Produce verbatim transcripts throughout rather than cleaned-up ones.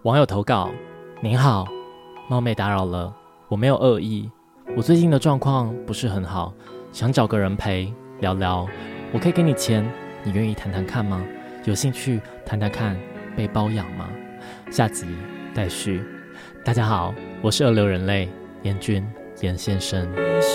网友投稿：您好，冒昧打扰了，我没有恶意，我最近的状况不是很好，想找个人陪聊聊，我可以给你钱，你愿意谈谈看吗？有兴趣谈谈看被包养吗？下集待续。大家好，我是二流人类严君严先生。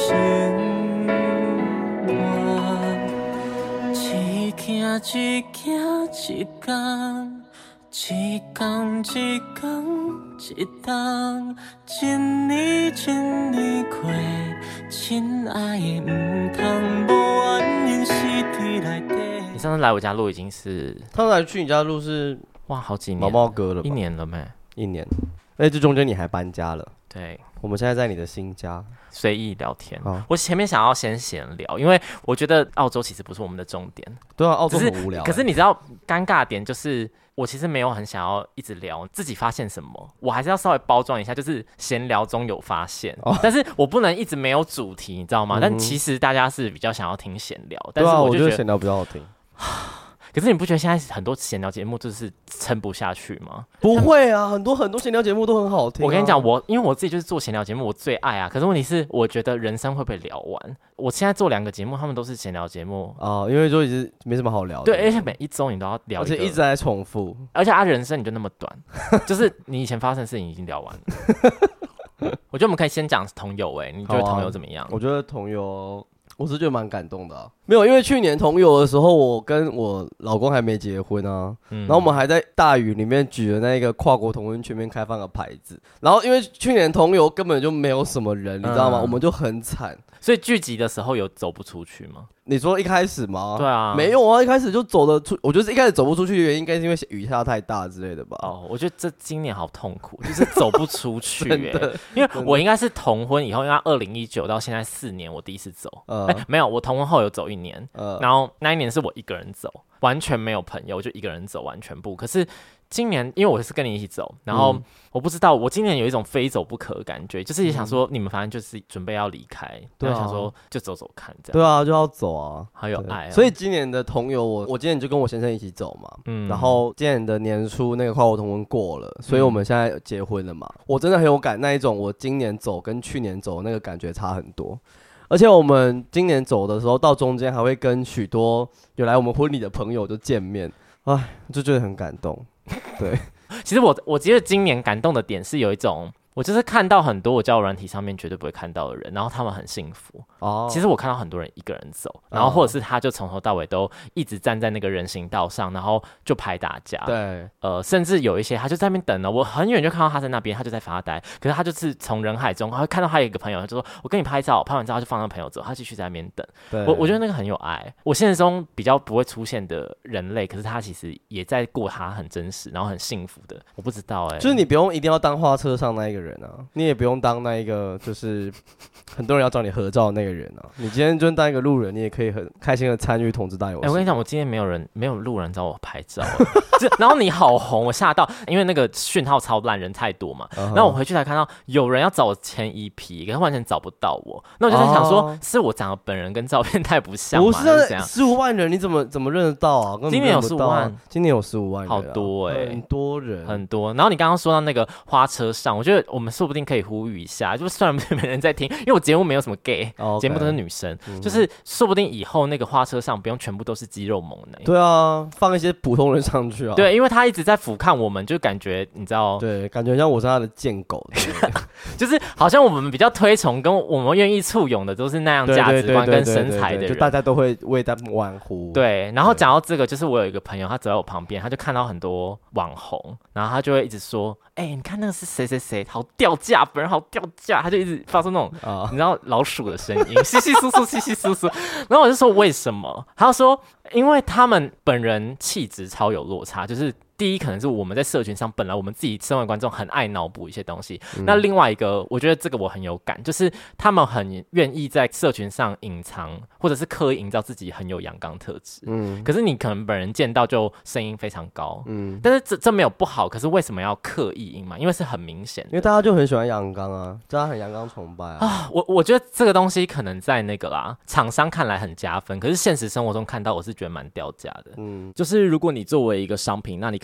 一行一行一天，一天一天一天，一年一年过，亲爱的不通无原因死伫内底。你上次来我家录已经是， 他来去你家录是哇好几年， 毛毛哥了吧？ 一年了没？ 一年，而且这中间你还搬家了。 对， 我们现在在你的新家， 随意聊天。 哦、 我前面想要先闲聊，因为我觉得澳洲其实不是我们的重点。 对啊，澳洲很无聊、欸。 可是你知道尴尬点就是，我其实没有很想要一直聊自己发现什么，我还是要稍微包装一下，就是闲聊中有发现，哦、但是我不能一直没有主题，你知道吗？嗯、但其实大家是比较想要听闲聊，但是我就觉得闲聊比较好听。 可是你不觉得现在很多闲聊节目就是撑不下去吗？ 不会啊，很多很多闲聊节目都很好听、啊。 我跟你讲，我因为我自己就是做闲聊节目，我最爱啊。可是问题是，我觉得人生会不会聊完？我现在做两个节目，他们都是闲聊节目啊、呃，因为就一直没什么好聊的。 对，而且每一周你都要聊一个， 而且一直在重复， 而且他、啊、人生你就那么短，就是你以前发生的事情已经聊完了。我觉得我们可以先讲同游，哎，你觉得同游怎么样？ 啊、我觉得同游。我是觉得蛮感动的、啊，没有，因为去年同游的时候，我跟我老公还没结婚啊，嗯、然后我们还在大雨里面举了那个跨国同婚全面开放的牌子，然后因为去年同游根本就没有什么人，你知道吗？嗯、我们就很惨， 所以聚集的时候有走不出去吗？ 你说一开始吗？ 对啊， 没有啊，一开始就走得出。我觉得一开始走不出去的原因，应该是因为雨下太大之类的吧。 哦，我觉得这今年好痛苦，就是走不出去、欸。因为我应该是同婚以后，应该二零一九到现在四年，我第一次走。呃，欸、没有，我同婚后有走一年，呃、然后那一年是我一个人走，完全没有朋友，我就一个人走完全部。可是今年因为我是跟你一起走，然后我不知道，我今年有一种非走不可的感觉，就是也想说你们反正就是准备要离开，对、啊，想说就走走看这样。 对啊，就要走啊， 好有爱、啊。 所以今年的同游，我我今年就跟我先生一起走嘛，嗯，然后今年的年初那个跨国同婚过了，所以我们现在结婚了嘛。嗯、我真的很有感，那一种我今年走跟去年走那个感觉差很多。而且我们今年走的时候，到中间还会跟许多有来我们婚礼的朋友就见面，哎，就觉得很感动。对， 其实我我觉得今年感动的点是有一种，我就是看到很多我交友软体上面绝对不会看到的人，然后他们很幸福。哦，其实我看到很多人一个人走，然后或者是他就从头到尾都一直站在那个人行道上，然后就拍大家。 对， 呃，甚至有一些他就在那边等了，我很远就看到他在那边，他就在发呆。可是他就是从人海中，他会看到他有一个朋友，他就说：“我跟你拍照。”拍完照他就放那朋友走，他继续在那边等。我我觉得那个很有爱。我现实中比较不会出现的人类，可是他其实也在过他很真实，然后很幸福的。我不知道哎、欸， 就是你不用一定要当花车上那一个人啊，你也不用当那一个就是很多人要找你合照的那个人啊。你今天就当一个路人，你也可以很开心的参与同志大游行。 哎，我跟你讲，我今天没有人没有路人找我拍照，然后你好红，我吓到，因为那个讯号超烂，人太多嘛。Uh-huh. 然后我回去才看到有人要找我签一批，可是完全找不到我。那我就在想说， oh. 是我长得本人跟照片太不像吗？ 不是，十五万人你怎么怎么认得到啊？ 今年有十五万， 今年有十五万人、啊， 好多哎、欸， 很多人， 很多。然后你刚刚说到那个花车上，我觉得我们说不定可以呼吁一下，就是虽然没人在听，因为我节目没有什么 gay， 节、oh, okay. 目都是女生，嗯、就是说不定以后那个花车上不用全部都是肌肉猛男。 对啊，放一些普通人上去啊。 对，因为他一直在俯瞰我们，就感觉你知道， 对，感觉像我是他的贱狗， 就是好像我们比较推崇跟我们愿意簇拥的都是那样价值观跟身材的人， 就大家都会为他们欢呼。 对，然后讲到这个，就是我有一个朋友，他走在我旁边，他就看到很多网红，然后他就会一直说：“哎、欸，你看那个是谁谁谁，好掉价，本人好掉价。”他就一直发出那种、uh. 你知道老鼠的声音，稀稀疏疏，稀稀疏疏。然后我就说为什么？他就说因为他们本人气质超有落差，就是第一可能是我们在社群上本来我们自己身为观众很爱脑补一些东西、嗯、那另外一个我觉得这个我很有感，就是他们很愿意在社群上隐藏或者是刻意营造自己很有阳刚特质、嗯、可是你可能本人见到就声音非常高、嗯、但是 这, 这没有不好，可是为什么要刻意隐瞒？因为是很明显的， 因为大家就很喜欢阳刚啊，大家很阳刚崇拜 啊, 啊我, 我觉得这个东西可能在那个啦厂商看来很加分，可是现实生活中看到我是觉得蛮掉价的、嗯、就是如果你作为一个商品，那你可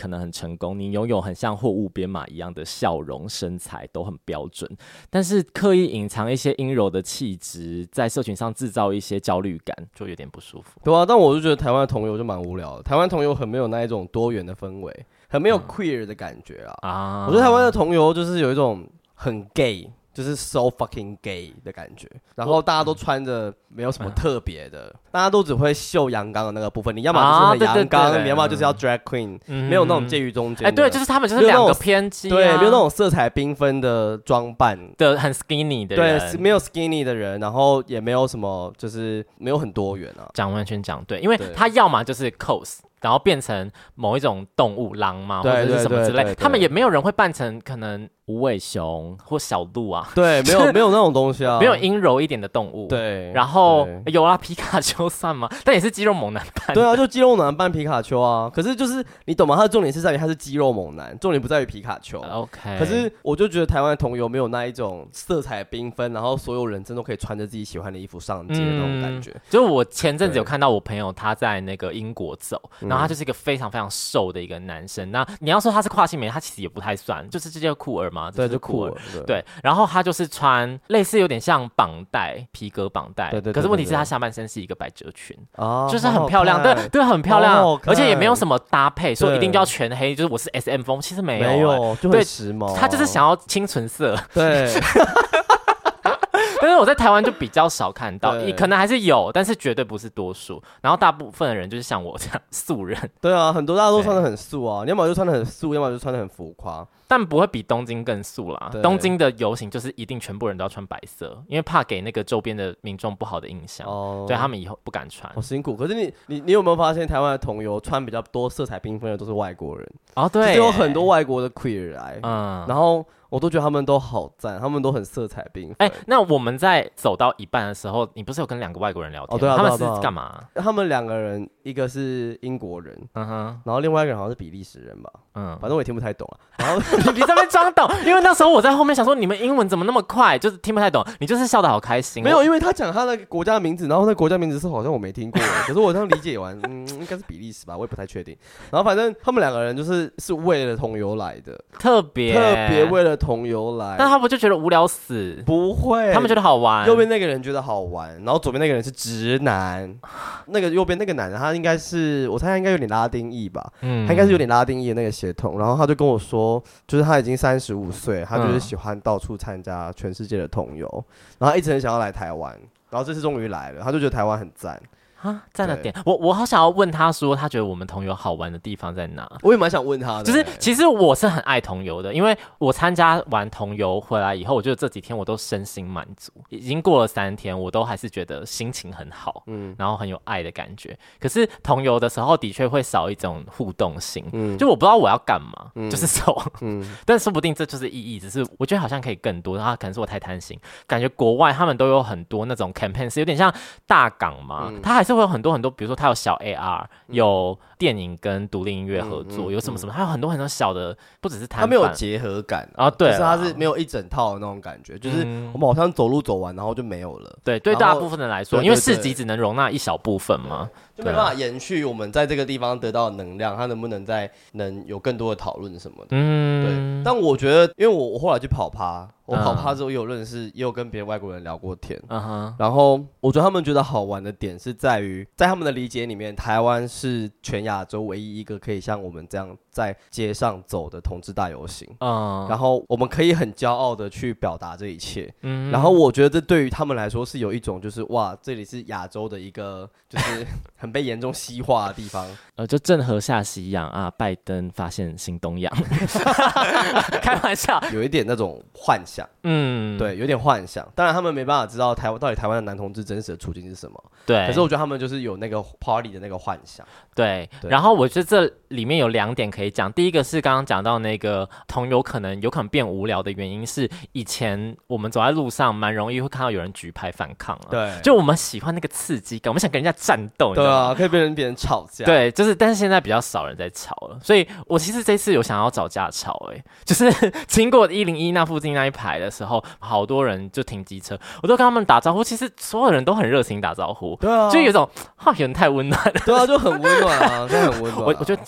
可能很成功，你拥有很像货物编码一样的笑容、身材都很标准，但是刻意隐藏一些阴柔的气质，在社群上制造一些焦虑感，就有点不舒服。 对啊，但我就觉得台湾的同游就蛮无聊的，台湾同游很没有那一种多元的氛围，很没有 queer 的感觉啊。嗯、啊我觉得台湾的同游就是有一种很 gay。就是 so fucking gay 的感觉，然后大家都穿着没有什么特别的，嗯、大家都只会秀阳刚的那个部分。你要么就是很阳刚，啊、你要么就是要 drag queen，、嗯、没有那种介于中间。 哎、欸，对，就是他们就是两个偏激、啊， 对，没有那种色彩缤纷的装扮的很 skinny 的人， 对，没有 skinny 的人，然后也没有什么，就是没有很多元啊。 讲完全讲对，因为他要么就是 cos。然后变成某一种动物，狼嘛，或者是什么之类，他们也没有人会扮成可能无尾熊或小鹿啊， 对，没有没有那种东西啊， 没有阴柔一点的动物， 对。 然后有啊，皮卡丘算吗？但也是肌肉猛男扮， 对啊，就肌肉猛男扮皮卡丘啊。可是就是你懂吗？他的重点是在于他是肌肉猛男，重点不在于皮卡丘。 OK。 可是我就觉得台湾的同游没有那一种色彩缤纷，然后所有人真的可以穿着自己喜欢的衣服上街的那种感觉。嗯、 就我前阵子有看到我朋友他在那个英国走，然后他就是一个非常非常瘦的一个男生，那你要说他是跨性别，他其实也不太算，就是这叫酷儿嘛， 对， 就酷儿， 对。然后他就是穿类似有点像绑带皮革绑带，对对。可是问题是他下半身是一个百褶裙，哦，就是很漂亮，对对，很漂亮，而且也没有什么搭配，说一定就要全黑，就是我是 S M 风，其实没有， 没有，就很时髦。 他就是想要清纯色， 对。 但是我在台湾就比较少看到，可能还是有，但是绝对不是多数。然后大部分的人就是像我这样素人。 对啊，很多大家都穿得很素啊，你要么就穿得很素，要么就穿得很浮夸。 但不会比东京更素啦。东京的游行就是一定全部人都要穿白色，因为怕给那个周边的民众不好的印象，哦、对他们以后不敢穿。 好辛苦。可是你你你有没有发现，台湾的同游穿比较多色彩缤纷的都是外国人？ 哦，对， 就有很多外国的 queer 来，嗯，然后。我都觉得他们都好赞，他们都很色彩缤纷。 哎、欸，那我们在走到一半的时候，你不是有跟两个外国人聊天？哦， 对啊， 他们是干嘛？ 他们两个人，一个是英国人，嗯哼，然后另外一个人好像是比利时人吧，嗯，反正我也听不太懂啊。然后你在那边装懂，因为那时候我在后面想说，你们英文怎么那么快，就是听不太懂。你就是笑得好开心。 没有，因为他讲他的国家名字，然后那国家名字是好像我没听过，可是我这样理解完，嗯，应该是比利时吧，我也不太确定。然后反正他们两个人就是是为了同游来的， 特别特别为了同游来。 但他们就觉得无聊死？ 不会， 他们觉得好玩。 右边那个人觉得好玩，然后左边那个人是直男。那个右边那个男的，他应该是我猜他应该有点拉丁裔吧，嗯，他应该是有点拉丁裔的那个血统。然后他就跟我说，就是他已经三十五岁，他就是喜欢到处参加全世界的同游，然后他一直很想要来台湾，然后这次终于来了，他就觉得台湾很赞。 啊，赞的点，我我好想要问他说，他觉得我们同游好玩的地方在哪？ 我也蛮想问他的， 就是其实我是很爱同游的，因为我参加完同游回来以后，我觉得这几天我都身心满足，已经过了三天，我都还是觉得心情很好，嗯，然后很有爱的感觉。可是同游的时候，的确会少一种互动性，嗯，就我不知道我要干嘛，嗯、就是走，嗯，但说不定这就是意义，只是我觉得好像可以更多，然后可能是我太贪心，感觉国外他们都有很多那种 campaign， 是有点像大港嘛，嗯、他还是会有很多很多，比如说他有小 A R， 有电影跟独立音乐合作，嗯嗯嗯、有什么什么，他有很多很多小的，不只是摊贩， 他没有结合感啊， 对， 就是他是没有一整套的那种感觉，就是我们好像走路走完然后就没有了。 对，对大部分人来说，因为市集只能容纳一小部分嘛， 就没办法延续我们在这个地方得到的能量，它能不能再能有更多的讨论什么的。嗯，对。但我觉得，因为我我后来去跑趴。我跑趴之后也有认识，也有跟别的外国人聊过天， uh-huh. 然后我觉得他们觉得好玩的点是在于，在他们的理解里面，台湾是全亚洲唯一一个可以像我们这样在街上走的同志大游行， uh-huh. 然后我们可以很骄傲的去表达这一切， uh-huh. 然后我觉得这对于他们来说是有一种就是哇，这里是亚洲的一个就是很被严重西化的地方， 呃，就郑和下西洋啊，拜登发现新东洋，开玩笑， 有一点那种幻想。嗯，对，有点幻想。当然，他们没办法知道台湾到底台湾的男同志真实的处境是什么。 对， 可是我觉得他们就是有那个 party 的那个幻想。 对，对，然后我觉得这里面有两点可以讲。第一个是刚刚讲到那个同游可能有可能变无聊的原因是，以前我们走在路上蛮容易会看到有人举牌反抗啊。 对， 就我们喜欢那个刺激感，我们想跟人家战斗。 对啊，可以跟别人吵架。 对，就是，但是现在比较少人在吵了，所以我其实这次有想要找架吵，哎，就是经过一零一那附近那一排的时候，好多人就停机车，我都跟他们打招呼。其实所有人都很热情打招呼， 对啊， 就有一种哈，有人太温暖了， 对啊，就很温暖啊，就很温暖、啊。 我我觉得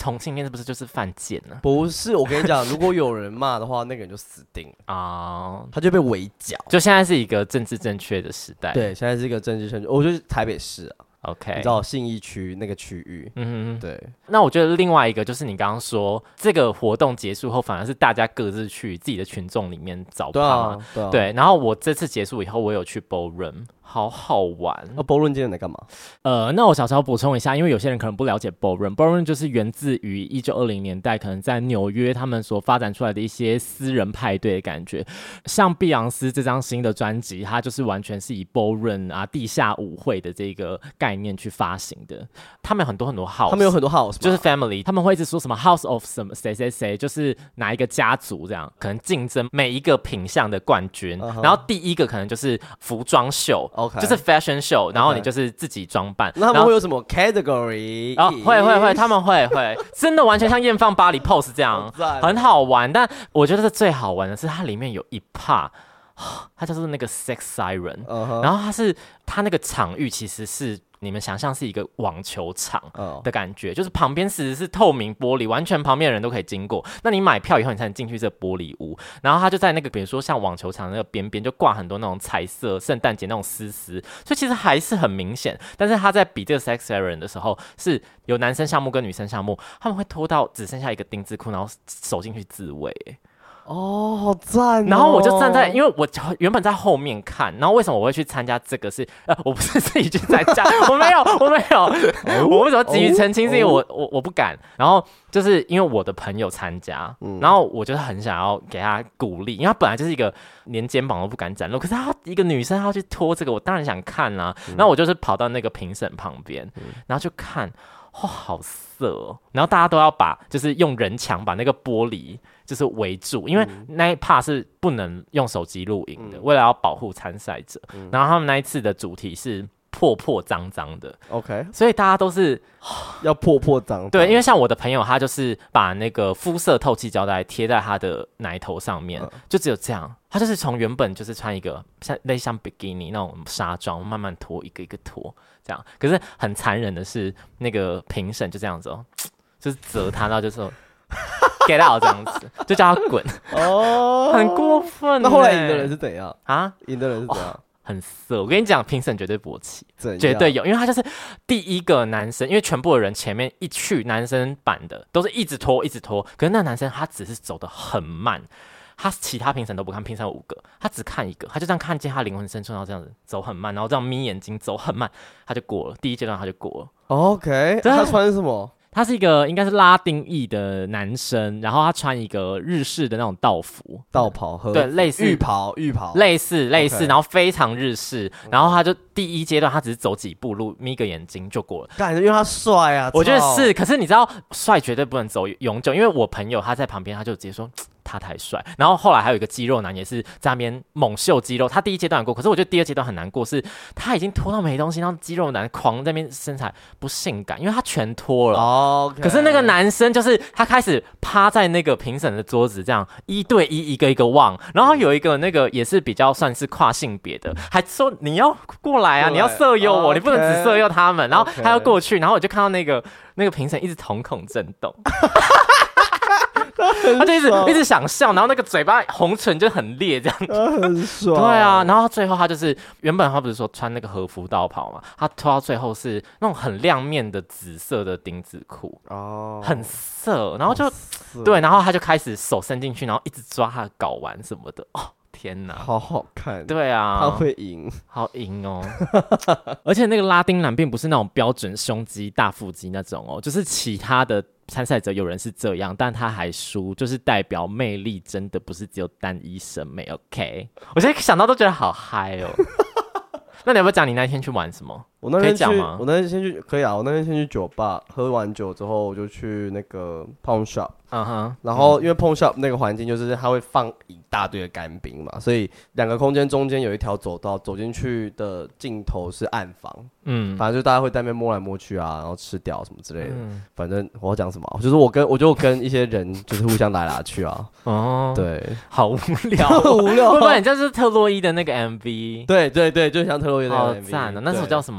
同性恋是不是就是犯贱呢？ 不是，我跟你讲，如果有人骂的话，那个人就死定了啊，他就被围剿。 就现在是一个政治正确的时代， 对，现在是一个政治正确。我觉得台北市啊。 OK， 你知道信义区那个区域， 嗯哼， 对。 那我觉得另外一个就是你刚刚说，这个活动结束后，反而是大家各自去自己的群众里面找趴嘛， 对啊， 对。然后我这次结束以后，我有去 ballroom， 好好玩。 那 ballroom 今天在干嘛？ 呃，那我小时候补充一下，因为有些人可能不了解 ballroom，ballroom 就是源自于一九二零年代，可能在纽约他们所发展出来的一些私人派对的感觉。像碧昂斯这张新的专辑，它就是完全是以 ballroom 啊地下舞会的这个概念去发行的。他们有很多很多 house， 他们有很多 house， 就是 family， 他们会一直说什么 house of 什么谁谁谁，就是哪一个家族这样，可能竞争每一个品项的冠军。Uh-huh. 然后第一个可能就是服装秀。Okay. 就是 fashion show， 然后你就是自己装扮。 那他们会有什么 category？ 哦，会会会，他们会会，真的完全像艳放巴黎 pose 这样，很好玩。但我觉得这最好玩的是它里面有一 part， 它就是那个 sex siren，uh-huh. 然后它是它那个场域其实是。你们想象是一个网球场的感觉， oh. 就是旁边其实是透明玻璃，完全旁边的人都可以经过。那你买票以后，你才能进去这玻璃屋。然后它就在那个，比如说像网球场那个边边，就挂很多那种彩色圣诞节那种丝丝，所以其实还是很明显。但是他在比这个 sex siren 的时候，是有男生项目跟女生项目，他们会拖到只剩下一个丁字裤，然后手进去自慰。 哦，好赞哦！ 然后我就站在，因为我原本在后面看，然后为什么我会去参加这个是？呃，我不是自己去参加，我没有，我没有，哦、我为什么急于澄清？是因为我、哦、我我不敢。然后就是因为我的朋友参加、嗯，然后我就很想要给他鼓励，因为他本来就是一个连肩膀都不敢展露，可是他一个女生她要去拖这个，我当然想看啦、啊嗯。然后我就是跑到那个评审旁边、嗯，然后就看。哇、哦，好色哦！然后大家都要把，就是用人墙把那个玻璃就是围住，因为那一 part 是不能用手机录影的、嗯，为了要保护参赛者、嗯。然后他们那一次的主题是破破脏脏的 ，OK， 所以大家都是要破破脏脏。 对，因为像我的朋友，他就是把那个肤色透气胶带贴在他的奶头上面，嗯、就只有这样。他就是从原本就是穿一个像类似像比基尼那种纱装，慢慢脱一个一个脱这样。可是很残忍的是，那个评审就这样子哦，就是责他，然后就说 get out 这样子，就叫他滚。哦，很过分。 那后来赢的人是怎样啊？ 赢的人是怎样？哦， 很色，我跟你讲，评审绝对勃起，绝对有，因为他就是第一个男生，因为全部的人前面一去男生版的都是一直拖一直拖，可是那男生他只是走得很慢，他其他评审都不看，评审有五个，他只看一个，他就这样看见他灵魂深处，然后这样子走很慢，然后这样眯眼睛走很慢，他就过了第一阶段，他就过了。 OK， 他穿什么？ 他是一个应该是拉丁裔的男生，然后他穿一个日式的那种道服、 道袍和对类似浴袍、浴袍类似类似， okay. 然后非常日式，然后他就第一阶段他只是走几步路，眯个眼睛就过了。 感觉因为他帅啊， 我觉得是，可是你知道帅绝对不能走永久，因为我朋友他在旁边，他就直接说。他太帅，然后后来还有一个肌肉男也是在那边猛秀肌肉，他第一阶段很过，可是我觉得第二阶段很难过，是他已经脱到没东西，然后肌肉男狂在那边身材不性感，因为他全脱了。 Okay. 可是那个男生就是他开始趴在那个评审的桌子，这样一对一一个一个望，然后有一个那个也是比较算是跨性别的，还说你要过来啊，你要色诱我， okay. 你不能只色诱他们，然后他要过去，然后我就看到那个那个评审一直瞳孔震动。他就一直一直想笑，然后那个嘴巴红唇就很烈这样子， 很爽。 对啊，然后最后他就是原本他不是说穿那个和服道袍嘛，他脱到最后是那种很亮面的紫色的丁字裤，哦，很色，然后就对，然后他就开始手伸进去，然后一直抓他的睾丸什么的，哦。天哪， 好好看！ 对啊， 他会赢， 好赢哦！而且那个拉丁男并不是那种标准胸肌、大腹肌那种哦，就是其他的参赛者有人是这样，但他还输，就是代表魅力真的不是只有单一审美。OK， 我现在想到都觉得好嗨哦。那你要不要讲你那天去玩什么？ 我那天去， 可以讲吗？ 我那天先去，可以啊。我那天先去酒吧，喝完酒之后，我就去那个 pawn shop。嗯哼。然后因为 pawn shop 那个环境就是它会放一大堆的干冰嘛，所以两个空间中间有一条走道，走进去的尽头是暗房。嗯。反正就大家会在那边摸来摸去啊，然后吃掉什么之类的。嗯。反正我要讲什么，就是我跟我就跟一些人就是互相来来去啊。哦。对。好无聊。无聊。会不会你这是特洛伊的那个 M V？ 对对对，就像特洛伊的那个 M V。 好赞啊！那首叫什么？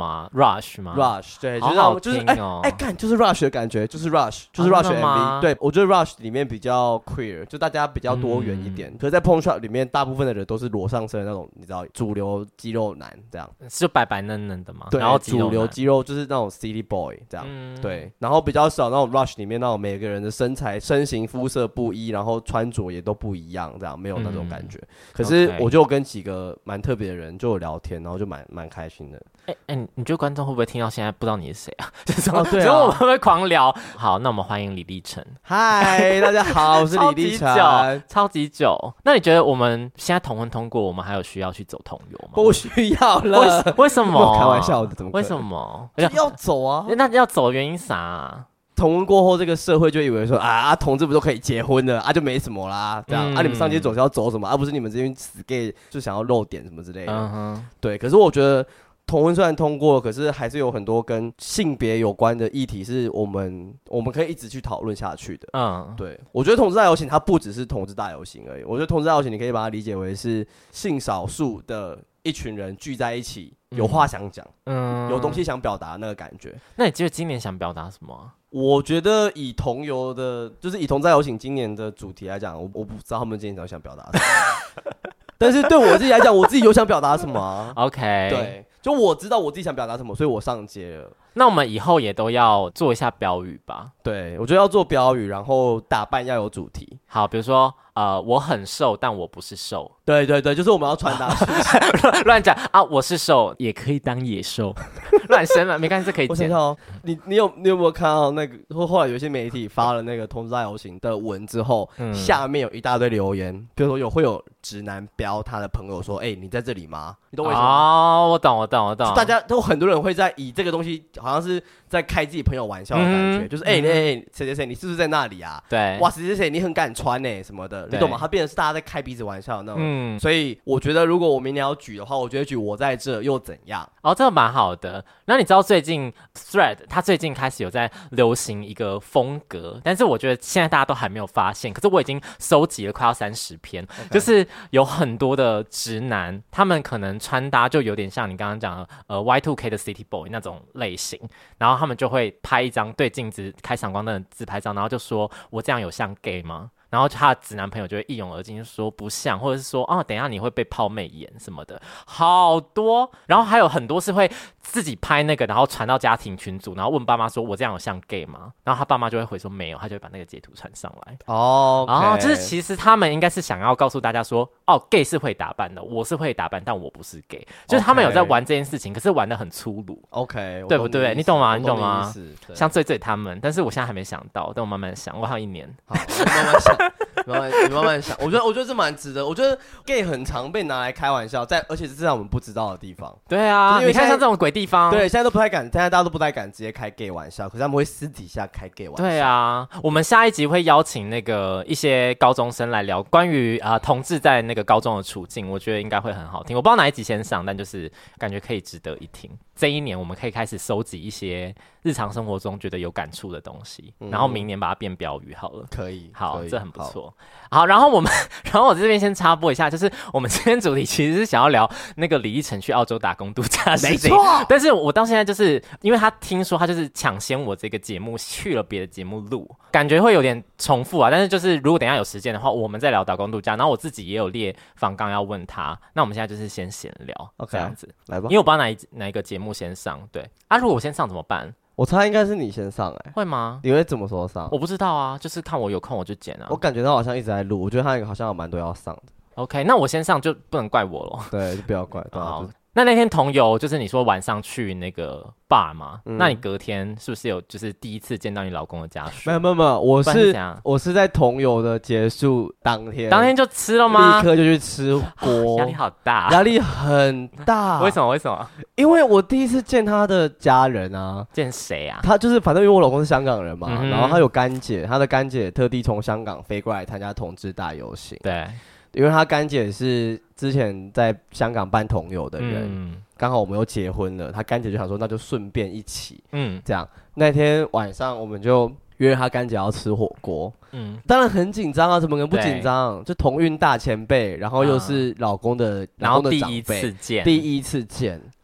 啊 ？Rush 吗 ？Rush 对，就是好好就是听哦， 哎哎干，就是 Rush 的感觉，就是 Rush， 就是 Rush M V。对，我觉得 Rush 里面比较 queer， 就大家比较多元一点。可是，在 Pawn Shop 里面，大部分的人都是裸上身的那种，你知道，主流肌肉男这样， 是就白白嫩嫩的嘛。 对， 然后主流肌肉就是那种 City Boy 这样，对。然后比较少那种 Rush 里面那种每个人的身材、身形、肤色不一，然后穿着也都不一样，这样没有那种感觉。可是我就跟几个蛮特别的人就有聊天，然后就蛮蛮开心的。 哎哎、欸，你觉得观众会不会听到现在不知道你是谁啊？就是哦，对啊，我们会不会狂聊？好，那我们欢迎李立成。 嗨，大家好，我是李立成。 超级久。那你觉得我们现在同婚通过，我们还有需要去走同游吗？ 不需要了。 为, 为什么？ 开玩笑的，怎么？ 为什么？ 要走啊？ 那要走的原因啥、啊？ 同婚过后，这个社会就以为说啊啊，同志不都可以结婚了啊，就没什么啦，这样、嗯、啊，你们上街总是要走什么，而、啊、不是你们这边死 gay 就想要露点什么之类的。嗯哼，对。可是我觉得同婚虽然通过，可是还是有很多跟性别有关的议题是我们我们可以一直去讨论下去的。嗯，对。我觉得同志大游行它不只是同志大游行而已，我觉得同志大游行你可以把它理解为是性少数的一群人聚在一起，有话想讲，嗯，有东西想表达那个感觉。 那你觉得今年想表达什么、啊？ 我觉得以同游的，就是以同志大游行今年的主题来讲，我我不知道他们今年想表达什么，但是对我自己来讲，我自己有想表达什么、啊。 OK， 对，就我知道我自己想表达什么，所以我上街了。 那我们以后也都要做一下标语吧。 对，我觉得要做标语，然后打扮要有主题。 好，比如说呃，我很瘦，但我不是瘦。 对对对，就是我们要传达乱讲啊，我是瘦，也可以当野兽，乱生了，没关系，这可以剪。 我想想哦，你你有你有没有看到那个后后来有一些媒体发了那个同志大游行的文之后，嗯、下面有一大堆留言，比如说有会有直男标他的朋友说，哎、欸，你在这里吗？你懂我意思吗？ 哦，我懂，我懂，我懂。 大家都很多人会在以这个东西，好像是在开自己朋友玩笑的感觉，嗯、就是哎哎哎，谁谁谁，你是不是在那里啊？ 对， 哇，谁谁谁，你很敢穿呢、欸、什么的，你懂吗？他变成是大家在开彼此玩笑的那种。嗯，所以我觉得如果我明年要举的话，我觉得举我在这又怎样？ 哦，这个蛮好的。那你知道最近 Thread 它最近开始有在流行一个风格，但是我觉得现在大家都还没有发现，可是我已经收集了快要三十篇， okay. 就是有很多的直男，他们可能穿搭就有点像你刚刚讲的呃 Y 二 K 的 City Boy 那种类型，然后他们就会拍一张对镜子开闪光灯的自拍照，然后就说我这样有像 gay 吗？然后他的直男朋友就会一拥而尽，就说不像，或者是说哦，等一下你会被泡妹眼什么的，好多。然后还有很多是会自己拍那个，然后传到家庭群组，然后问爸妈说我这样有像 gay 吗？然后他爸妈就会回说没有，他就会把那个截图传上来。哦， okay. 然后就是其实他们应该是想要告诉大家说，哦 ，gay 是会打扮的，我是会打扮，但我不是 gay， 就是他们有在玩这件事情，可是玩得很粗鲁。 OK， 对不对？你懂吗？你懂吗？ 懂像醉醉他们，但是我现在还没想到，等我慢慢想，我还有一年。 好，我慢慢想。慢慢你慢慢想，我觉得我觉得这蛮值得。我觉得 gay 很常被拿来开玩笑，在而且是在我们不知道的地方。 对啊，你看像这种鬼地方， 对，现在都不太敢，现在大家都不太敢直接开 gay 玩笑，可是他们会私底下开 gay 玩笑。 对啊，我们下一集会邀请那个一些高中生来聊关于啊、呃、同志在那个高中的处境，我觉得应该会很好听。我不知道哪一集先上，但就是感觉可以值得一听。这一年我们可以开始收集一些日常生活中觉得有感触的东西，嗯、然后明年把它变标语好了。 可以， 好，这很不错。好，然后我们，然后我这边先插播一下，就是我们今天主题其实是想要聊那个李依晨去澳洲打工度假的事情。没错，但是我到现在就是因为他听说他就是抢先我这个节目去了别的节目录，感觉会有点重复啊。但是就是如果等一下有时间的话，我们再聊打工度假，然后我自己也有列访纲要问他。那我们现在就是先闲聊 ，OK， 这样子来吧。 因为我不知道哪一哪一个节目先上，对啊，如果我先上怎么办？ 我猜应该是你先上哎、欸， 会吗？ 你会怎么说上？ 我不知道啊，就是看我有空我就剪啊。 我感觉他好像一直在录，我觉得他好像有蛮多要上的。 OK， 那我先上就不能怪我了。 对，就不要怪。 好，那那天同游就是你说晚上去那个 bar 嘛、嗯，那你隔天是不是有就是第一次见到你老公的家属？ 没有没有没有，我是我是在同游的结束当天， 当天就吃了吗？ 立刻就去吃锅， 压力好大， 压力很大。 为什么？为什么？ 因为我第一次见他的家人啊， 见谁啊？ 他就是反正因为我老公是香港人嘛，嗯、然后他有干姐，他的干姐特地从香港飞过来参加同志大游行。 对。 因为他干姐是之前在香港办同游的人，刚、嗯、好我们又结婚了，他干姐就想说那就顺便一起，嗯，这样那天晚上我们就约他干姐要吃火锅，嗯，当然很紧张啊，怎么可能不紧张？就同运大前辈，然后又是老公的、嗯、老公的长辈， 然后第一次见， 第一次见。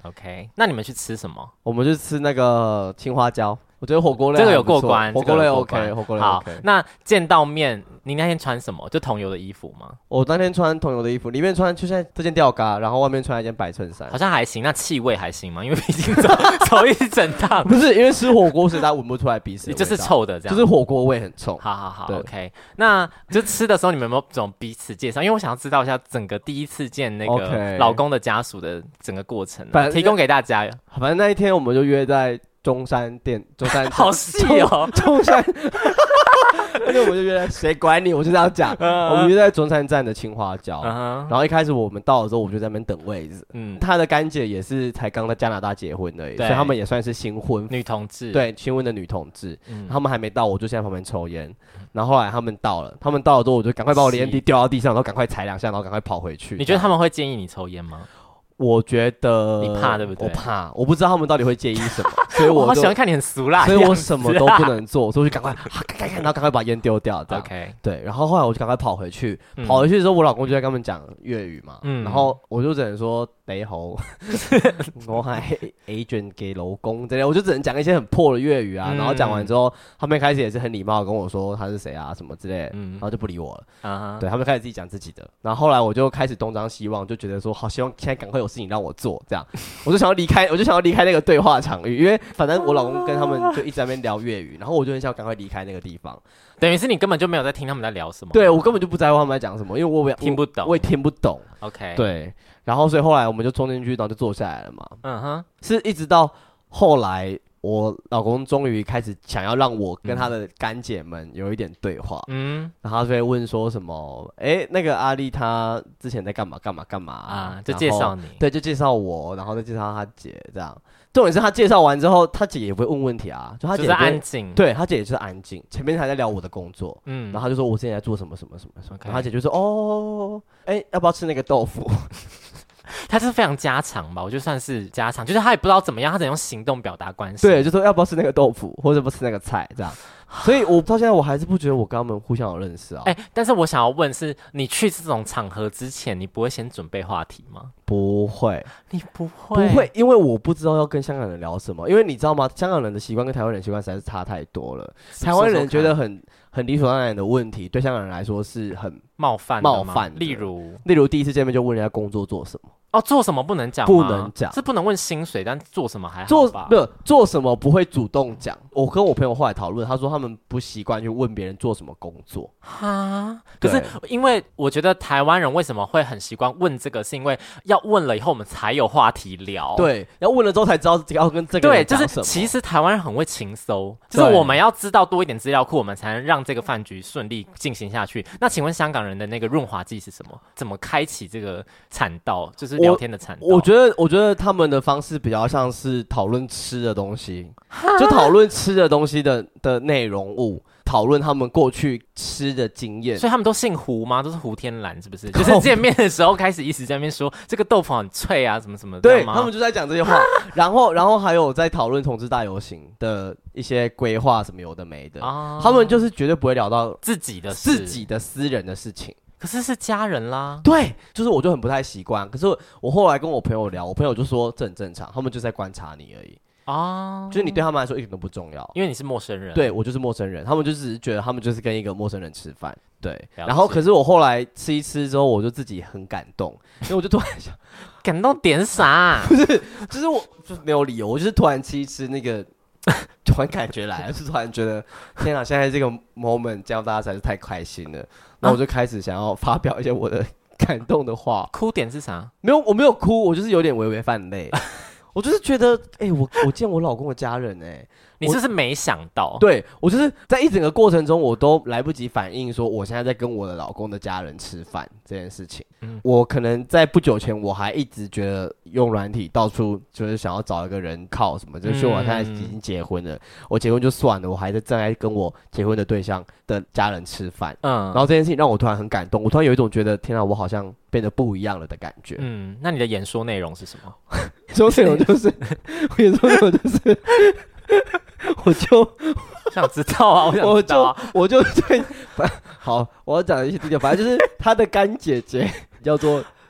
OK， 那你们去吃什么？ 我们去吃那个青花椒。我觉得火锅类这个有过关， 火锅类 OK， 火锅类 OK。 好，那见到面，你那天穿什么？就同游的衣服吗？ 我那天穿同游的衣服，里面穿就像这件吊嘎，然后外面穿一件白衬衫， 好像还行。那气味还行吗？因为毕竟走走一整趟， 不是因为吃火锅时大家闻不出来彼此， 就是臭的这样， 就是火锅味很臭。 好好好 ，OK。那就吃的时候，你们有没有这种彼此介绍？因为我想要知道一下整个第一次见那个老公的家属的整个过程、啊，提供给大家。 反正那一天我们就约在中山店，中山好细哦， 中山，而且我们就约在，谁管你，我就这样讲，uh-huh. 我们约在中山站的青花椒， uh-huh. 然后一开始我们到的时候，我就在那边等位置，嗯，他的干姐也是才刚在加拿大结婚而已，所以他们也算是新婚女同志， 对，新婚的女同志，嗯，他们还没到，我就先在旁边抽烟，然后后来他们到了，他们到了之后，我就赶快把我的烟蒂掉到地上，然后赶快踩两下，然后赶快跑回去。 你觉得他们会建议你抽烟吗？ 我觉得你怕对不对？ 我怕，我不知道他们到底会介意什么，所以我好喜欢看你很俗辣， 所以我什么都不能做，所以我就赶快，然后赶快把烟丢掉。 OK， 对，然后后来我就赶快跑回去，嗯、跑回去的时候，我老公就在跟他们讲粤语嘛，嗯、然后我就只能说你好，我係 agent 嘅老公之类，我就只能讲一些很破的粤语啊。嗯、然后讲完之后，他们一开始也是很礼貌的跟我说他是谁啊什么之类的，嗯、然后就不理我了。Uh-huh. 对他们开始自己讲自己的，然后后来我就开始东张西望，就觉得说好希望现在赶快有事情让我做，这样我就想要离开，我就想要离开那个对话场域，因为反正我老公跟他们就一直在那边聊粤语，然后我就很想赶快离开那个地方。 等于是你根本就没有在听他们在聊什么， 对我根本就不在乎他们在讲什么，因为我也听不懂， 我也听不懂。 OK， 对，然后所以后来我们就冲进去，然后就坐下来了嘛。 嗯哼， 是一直到后来，我老公终于开始想要让我跟他的干姐们有一点对话。嗯，然后他就会问说什么，哎，那个阿丽她之前在干嘛干嘛干嘛啊？就介绍你， 对，就介绍我，然后再介绍他姐这样。重点是他介绍完之后，他姐也不会问问题啊，就他姐就是安静， 对他姐也就是安静。前面还在聊我的工作，嗯，然后他就说我之前在做什么什么什么什么， okay. 然后他姐就说哦，哎，要不要吃那个豆腐？ 他是非常家常吧，我觉得算是家常，就是他也不知道怎么样，他只能用行动表达关系。 对，就说要不要吃那个豆腐，或者不吃那个菜这样。所以我到现在我还是不觉得我跟他们互相有认识啊。 哎、欸，但是我想要问是，你去这种场合之前，你不会先准备话题吗？ 不会， 你不会， 不会，因为我不知道要跟香港人聊什么。因为你知道吗？香港人的习惯跟台湾人的习惯实在是差太多了。台湾人觉得很很理所当然的问题，对香港人来说是很冒犯冒犯。 例如， 例如第一次见面就问人家工作做什么。 哦，做什么不能讲？ 不能讲， 是不能问薪水，但做什么还好做吧？ 不做什么不会主动讲。我跟我朋友后来讨论，他说他们不习惯去问别人做什么工作。 哈，可是因为我觉得台湾人为什么会很习惯问这个，是因为要问了以后我们才有话题聊。 对，要问了之后才知道要跟这个人讲什么。 对，就是其实台湾人很会情搜，就是我们要知道多一点资料库，我们才能让这个饭局顺利进行下去。那请问香港人的那个润滑剂是什么？怎么开启这个产道？就是聊天的产道。 我我觉得，我觉得他们的方式比较像是讨论吃的东西，就讨论吃的东西的的内容物，讨论他们过去吃的经验。 所以他们都姓胡吗？都是胡天蓝是不是？就是见面的时候开始一直在那边说这个豆腐很脆啊，什么什么的。 对，他们就在讲这些话，然后然后还有在讨论同志大游行的一些规划，什么有的没的。啊，他们就是绝对不会聊到自己的事自己的私人的事情。 可是是家人啦， 对，就是我就很不太习惯。可是我后来跟我朋友聊，我朋友就说这很正常，他们就在观察你而已啊，就是你对他们来说一点都不重要， 因为你是陌生人。 对，我就是陌生人，他们就只是觉得他们就是跟一个陌生人吃饭。对，然后可是我后来吃一吃之后，我就自己很感动，因为我就突然想， 感动点啥？ 不是，就是我就是没有理由，我就是突然吃一吃那个。突然感觉来了，是突然觉得天啊，现在这个 moment 这样大家才是太开心了，然后我就开始想要发表一些我的感动的话。 哭点是啥？ 没有，我没有哭，我就是有点微微泛泪。我就是觉得，哎、欸，我我见我老公的家人、欸，哎， 你是不是没想到？ 对，我就是在一整个过程中，我都来不及反应，说我现在在跟我的老公的家人吃饭这件事情。嗯，我可能在不久前，我还一直觉得用软体到处就是想要找一个人靠什么，就是我现在已经结婚了，我结婚就算了，我还在正在跟我结婚的对象的家人吃饭。嗯，然后这件事情让我突然很感动，我突然有一种觉得天啊，我好像变得不一样了的感觉。 嗯，那你的演说内容是什么？ 演说内容就是，我演说内容就是，我就想知道啊，我想知道、啊， 我就我就对，好，我要讲一些地方，反正就是他的干姐姐叫做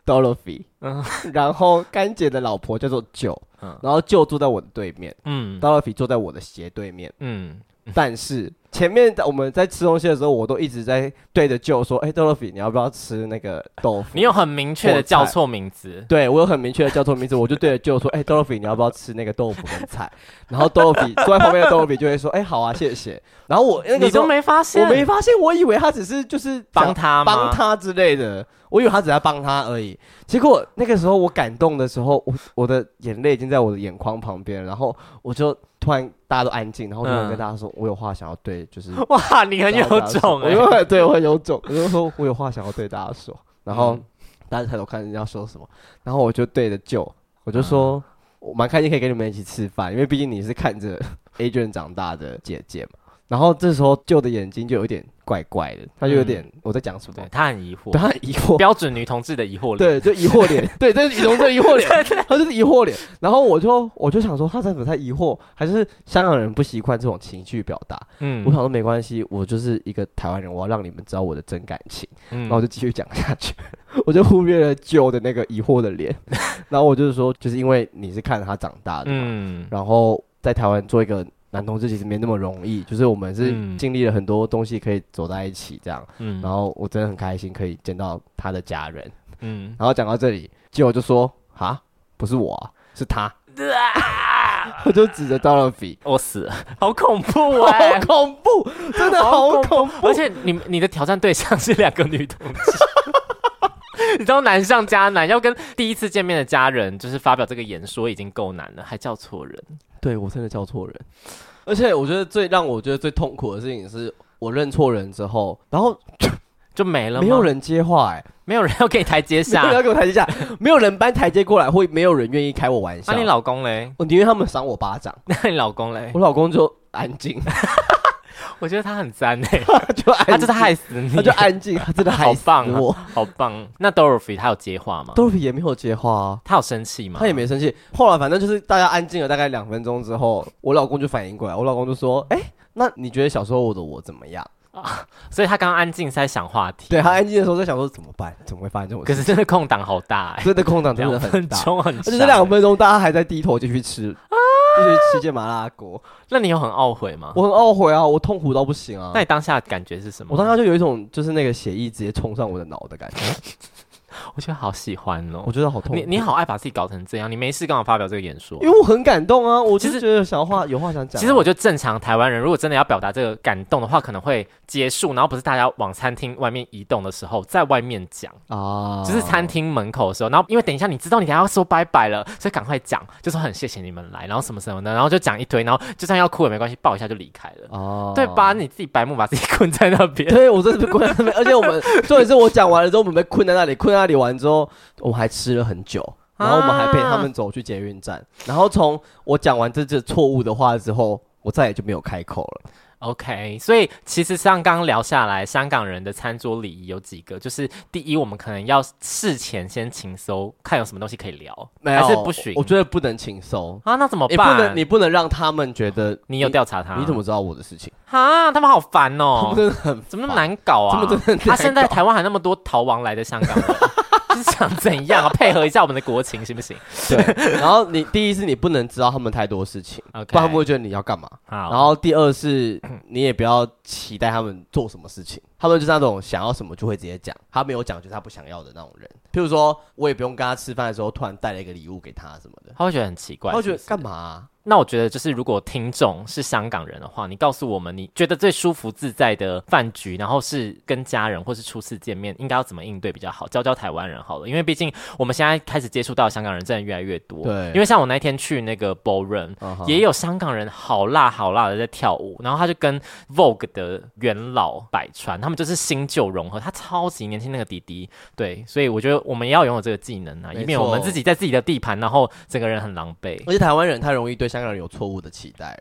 Dorothy，嗯，然后干姐的老婆叫做舅，嗯，然后舅坐在我的对面，嗯 ，Dorothy 坐在我的斜对面，嗯，但是前面我们在吃东西的时候，我都一直在对着舅说：“哎、欸、，Dorothy， 你要不要吃那个豆腐？” 你有很明确的叫错名字， 对我有很明确的叫错名字，我就对着舅说：“哎、欸、，Dorothy， 你要不要吃那个豆腐跟菜？”然后 Dorothy 坐在旁边的 Dorothy 就会说：“哎、欸，好啊，谢谢。”然后我那个你都没发现， 我没发现，我以为他只是就是帮他帮他之类的，我以为他只在帮他而已。结果那个时候我感动的时候，我我的眼泪已经在我的眼眶旁边，然后我就。突然大家都安静，然后我就跟大家说：“嗯、我有话想要对，就是哇，你很有种哎、欸！” 我就对我很有种，我就说我有话想要对大家说，然后、嗯、大家抬头看人家说什么，然后我就对着舅，我就说、嗯、我蛮开心可以跟你们一起吃饭，因为毕竟你是看着 Adrian 长大的姐姐嘛。然后这时候舅的眼睛就有点怪怪的，他就有点、嗯、我在讲什么？ 他很疑惑， 对他很疑惑， 标准女同志的疑惑脸， 对，就疑惑脸，对，这是女同志的疑惑脸，他就是疑惑脸。然后我就我就想说，他怎么太疑惑？还是香港人不习惯这种情绪表达？嗯，我想说没关系，我就是一个台湾人，我要让你们知道我的真感情。嗯，然后我就继续讲下去，我就忽略了舅的那个疑惑的脸。然后我就是说，就是因为你是看着他长大的嘛，嗯，然后在台湾做一个。男同志其实没那么容易，就是我们是经历了很多东西可以走在一起这样，嗯，然后我真的很开心可以见到他的家人，嗯，然后讲到这里，结果就说啊，不是我啊，是他，啊、我就指着 Dorothy， 我死了，好恐怖哎、 欸，好恐怖，真的好恐怖， 而且你你的挑战对象是两个女同志。你知道难上加难，要跟第一次见面的家人就是发表这个演说已经够难了，还叫错人。 对，我真的叫错人，而且我觉得最让我觉得最痛苦的事情是我认错人之后，然后 就, 就没了吗？ 没有人接话、欸，哎， 没有人要给你台阶下， 没有人要给我台阶下，没有人搬台阶过来，会没有人愿意开我玩笑。 那、啊、你老公嘞？ 我宁愿他们赏我巴掌。 那你老公嘞？ 我老公就安静。 我觉得他很赞哎、欸， 他就他真的害死你， 他就安静，他真的害死我， 好棒、啊，好棒。那 Dorothy 他有接话吗 ？Dorothy 也没有接话啊， 他有生气吗？ 他也没生气。后来反正就是大家安静了大概两分钟之后，我老公就反应过来，我老公就说：“哎、欸，那你觉得小时候的我怎么样？” 啊，所以他刚刚安静是在想话题。 对，他安静的时候在想说怎么办，怎么会发生这种事？ 可是真的空档好大哎、欸， 真的空档真的很大， 很而且这两分钟大家还在低头继续吃，啊、继续吃件麻辣锅。 那你有很懊悔吗？ 我很懊悔啊，我痛苦到不行啊。 那你当下的感觉是什么？ 我当下就有一种就是那个血液直接冲上我的脑的感觉。 我觉得好喜欢哦， 我觉得好痛苦。 你你好爱把自己搞成这样，你没事干嘛发表这个演说？ 因为我很感动啊，我其实觉得想要话有话想讲、啊。 其实我觉得正常台湾人如果真的要表达这个感动的话，可能会结束，然后不是大家往餐厅外面移动的时候，在外面讲啊，就是餐厅门口的时候，然后因为等一下你知道你等一下要说拜拜了，所以赶快讲，就说很谢谢你们来，然后什么什么的，然后就讲一堆，然后就算要哭也没关系，抱一下就离开了。哦，对吧？你自己白目把自己困在那边， 对我真的被困在那边，而且我们重点是我讲完了之后，我们被困在那里，困在那里完之后。我们还吃了很久，然后我们还陪他们走去捷运站，啊、然后从我讲完这这错误的话之后，我再也就没有开口了。 OK， 所以其实像刚刚聊下来，香港人的餐桌礼仪有几个，就是第一，我们可能要事前先请搜，看有什么东西可以聊，还是不行？ 我觉得不能请搜啊，那怎么办？ 你不能，你不能让他们觉得你, 你有调查他， 你怎么知道我的事情？ 啊，他们好烦哦， 他们真的很怎么那么难搞啊？ 他们真的很难搞啊，现在台湾还那么多逃亡来的香港人。是想怎样啊？配合一下我们的国情行不行？ 对。然后你第一是你不能知道他们太多事情， okay, 不然他们会觉得你要干嘛。 好。 然后第二是你也不要期待他们做什么事情，他们就是那种想要什么就会直接讲，他没有讲就是他不想要的那种人。譬如说，我也不用跟他吃饭的时候突然带了一个礼物给他什么的， 他会觉得很奇怪， 他会觉得干嘛啊？ 那我觉得就是如果听众是香港人的话，你告诉我们你觉得最舒服自在的饭局，然后是跟家人或是初次见面应该要怎么应对比较好，教教台湾人好了，因为毕竟我们现在开始接触到香港人真的越来越多。 对， 因为像我那天去那个 Ballroom、uh-huh. 也有香港人好辣好辣的在跳舞，然后他就跟 Vogue 的元老百川，他们就是新旧融合，他超级年轻那个弟弟。对，所以我觉得我们也要拥有这个技能啊，以免我们自己在自己的地盘然后整个人很狼狈。 而且台湾人太容易对香港人有错误的期待了。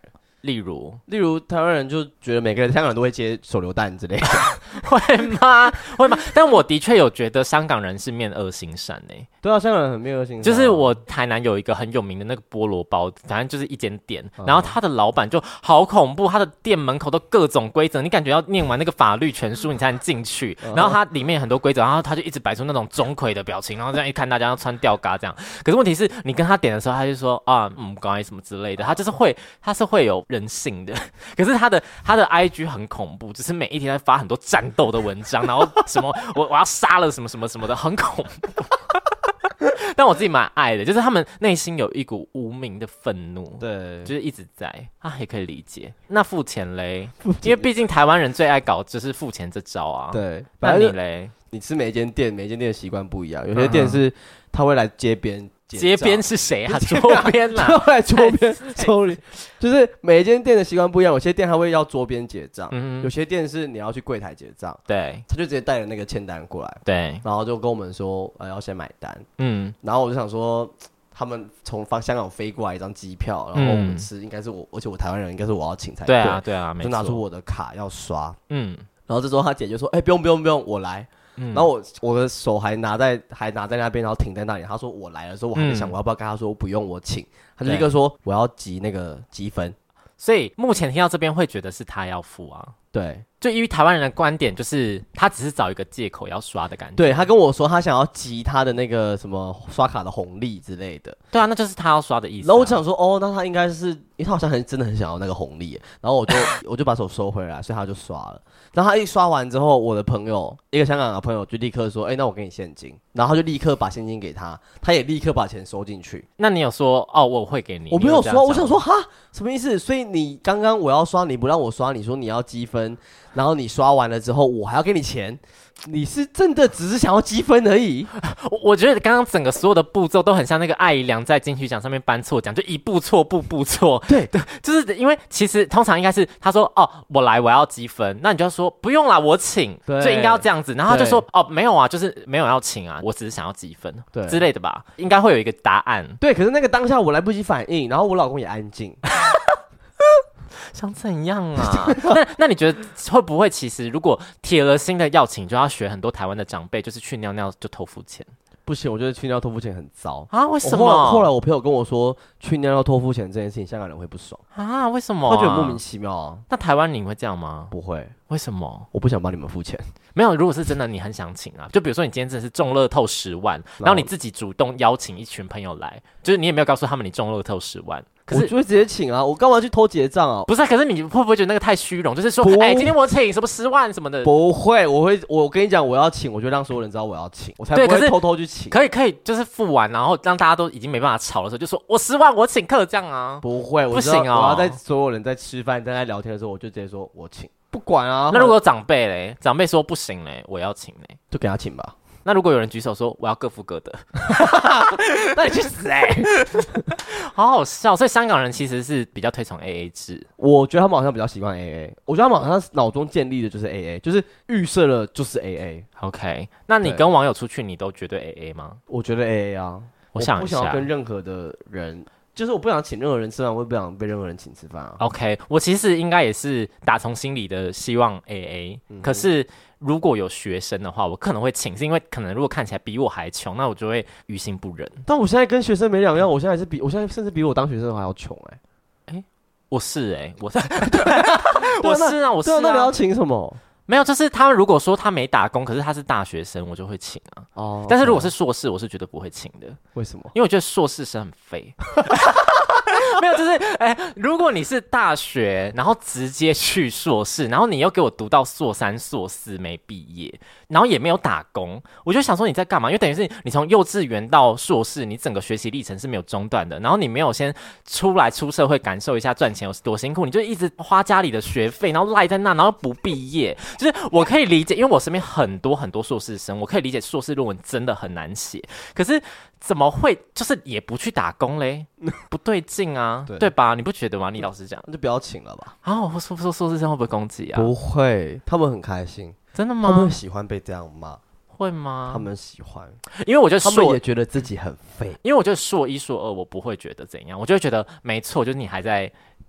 例如， 例如台湾人就觉得每个人香港人都会接手榴弹之类的， 会吗？会吗？但我的确有觉得香港人是面恶心善诶、欸。 对啊，香港人很面恶心善、啊。 就是我台南有一个很有名的那个菠萝包，反正就是一间店，嗯、然后他的老板就好恐怖，他的店门口都各种规则，你感觉要念完那个法律全书你才能进去。嗯、然后他里面很多规则，然后他就一直摆出那种钟馗的表情，然后这样一看大家要穿吊嘎这样。可是问题是你跟他点的时候，他就说啊嗯不好意思什么之类的，他就是会他是会有人性的。可是他的他的 I G 很恐怖，就是每一天在发很多战斗的文章，然后什么我我要杀了什么什么什么的，很恐怖。但我自己蛮爱的，就是他们内心有一股无名的愤怒， 对， 就是一直在啊，也可以理解。那付钱嘞，因为毕竟台湾人最爱搞就是付钱这招啊。 对， 那你嘞？ 你吃每一间店，每一间店的习惯不一样，有些店是他会来街边。 街边是谁啊？桌边啦， 他会来桌边抽你，就是每一间店的习惯不一样，有些店他会要桌边结账，嗯、有些店是你要去柜台结账， 对， 他就直接带着那个签单过来， 对， 然后就跟我们说，呃，要先买单，嗯，然后我就想说，他们从香港飞过来一张机票，然后我们吃，应该是我，而且我台湾人应该是我要请才对，对啊，对啊， 就拿出我的卡要刷，嗯，然后这时候他姐就说，哎、欸，不用不用不用，我来。嗯、然后我我的手还拿在还拿在那边，然后停在那里。他说我来的时候，我还在想我要不要跟他说不用我请。他就立刻说我要集那个积分。 所以目前听到这边会觉得是他要付啊。 对， 就因为台湾人的观点就是他只是找一个借口要刷的感觉。 对，他跟我说他想要集他的那个什么刷卡的红利之类的。 对啊，那就是他要刷的意思、啊。 然后我想说哦，那他应该是因为他好像很真的很想要那个红利耶，然后我就我就把手收回来，所以他就刷了。然后他一刷完之后，我的朋友一个香港的朋友就立刻说：“哎、欸，那我给你现金。”然后他就立刻把现金给他，他也立刻把钱收进去。 那你有说哦，我会给你？ 我没有说，我想说哈，什么意思？所以你刚刚我要刷，你不让我刷，你说你要积分，然后你刷完了之后，我还要给你钱。你是真的只是想要积分而已？ 我我觉得刚刚整个所有的步骤都很像那个艾怡良在金曲奖上面颁错奖，就一步错步步错。 对对，就是因为其实通常应该是他说哦我来我要积分，那你就要说不用啦我请，就应该要这样子。然后他就说哦没有啊，就是没有要请啊，我只是想要积分之类的吧，应该会有一个答案。 对，可是那个当下我来不及反应，然后我老公也安静。 想怎样啊？那那你觉得会不会其实如果铁了心的要请，就要学很多台湾的长辈，就是去尿尿就偷付钱？ 不行，我觉得去尿偷付钱很糟啊！为什么？ 后来, 后来我朋友跟我说，去尿尿偷付钱这件事情，香港人会不爽啊？为什么、啊？ 他觉得莫名其妙啊。 那台湾你会这样吗？ 不会。 为什么？ 我不想帮你们付钱。 没有，如果是真的，你很想请啊，就比如说你今天真的是中乐透十万，然后你自己主动邀请一群朋友来，就是你也没有告诉他们你中乐透十万。可是我就会直接请啊，我干嘛去偷结账啊？ 不是、啊，可是你会不会觉得那个太虚荣？就是说，哎、欸，今天我请什么十万什么的？ 不会，我会，我跟你讲，我要请，我就让所有人知道我要请，我才不会偷偷去请。 可以，可以，就是付完，然后让大家都已经没办法吵的时候，就说我十万我请客这样啊？ 不会， 不行哦。 我要在所有人在吃饭、在聊天的时候，我就直接说我请，不管啊。 那如果有长辈嘞，长辈说不行嘞，我要请嘞， 就给他请吧。 那如果有人举手说我要各付各的， 那你去死哎、欸！ 好好笑。所以香港人其实是比较推崇 A A 制， 我觉得他们好像比较习惯 A A。我觉得他们好像脑中建立的就是 A A， 就是预设了就是 A A。OK， 那你跟网友出去，你都绝对 A A 吗？ 我觉得 A A 啊， 我想一下， 我不想要跟任何的人。就是我不想请任何人吃饭，我也不想被任何人请吃饭啊。 OK， 我其实应该也是打从心里的希望 A A，、嗯、可是如果有学生的话，我可能会请，是因为可能如果看起来比我还穷，那我就会于心不忍。 但我现在跟学生没两样，我现在是比我现在甚至比我当学生还要穷哎、 欸欸、我是哎、欸，我是我是啊，我是啊， 那你要请什么？ 没有，就是他们如果说他没打工，可是他是大学生，我就会请啊。哦， okay. 但是如果是硕士，我是绝对不会请的。 为什么？ 因为我觉得硕士生很废。没有，就是哎、欸，如果你是大学，然后直接去硕士，然后你又给我读到硕三、硕四没毕业，然后也没有打工，我就想说你在干嘛？因为等于是你从幼稚园到硕士，你整个学习历程是没有中断的，然后你没有先出来出社会感受一下赚钱有多辛苦，你就一直花家里的学费，然后赖在那，然后不毕业。就是我可以理解，因为我身边很多很多硕士生，我可以理解硕士论文真的很难写，可是怎么会就是也不去打工嘞？不对劲啊， 对, 对吧？你不觉得吗？你老实讲， 那就不要请了吧。 啊，我说说硕士生会不会攻击啊？ 不会，他们很开心。 真的吗？ 他们喜欢被这样骂。 会吗？ 他们喜欢， 因为我觉得硕他们也觉得自己很废。 因为我觉得硕一硕二我不会觉得怎样，我就会觉得没错，就是你还在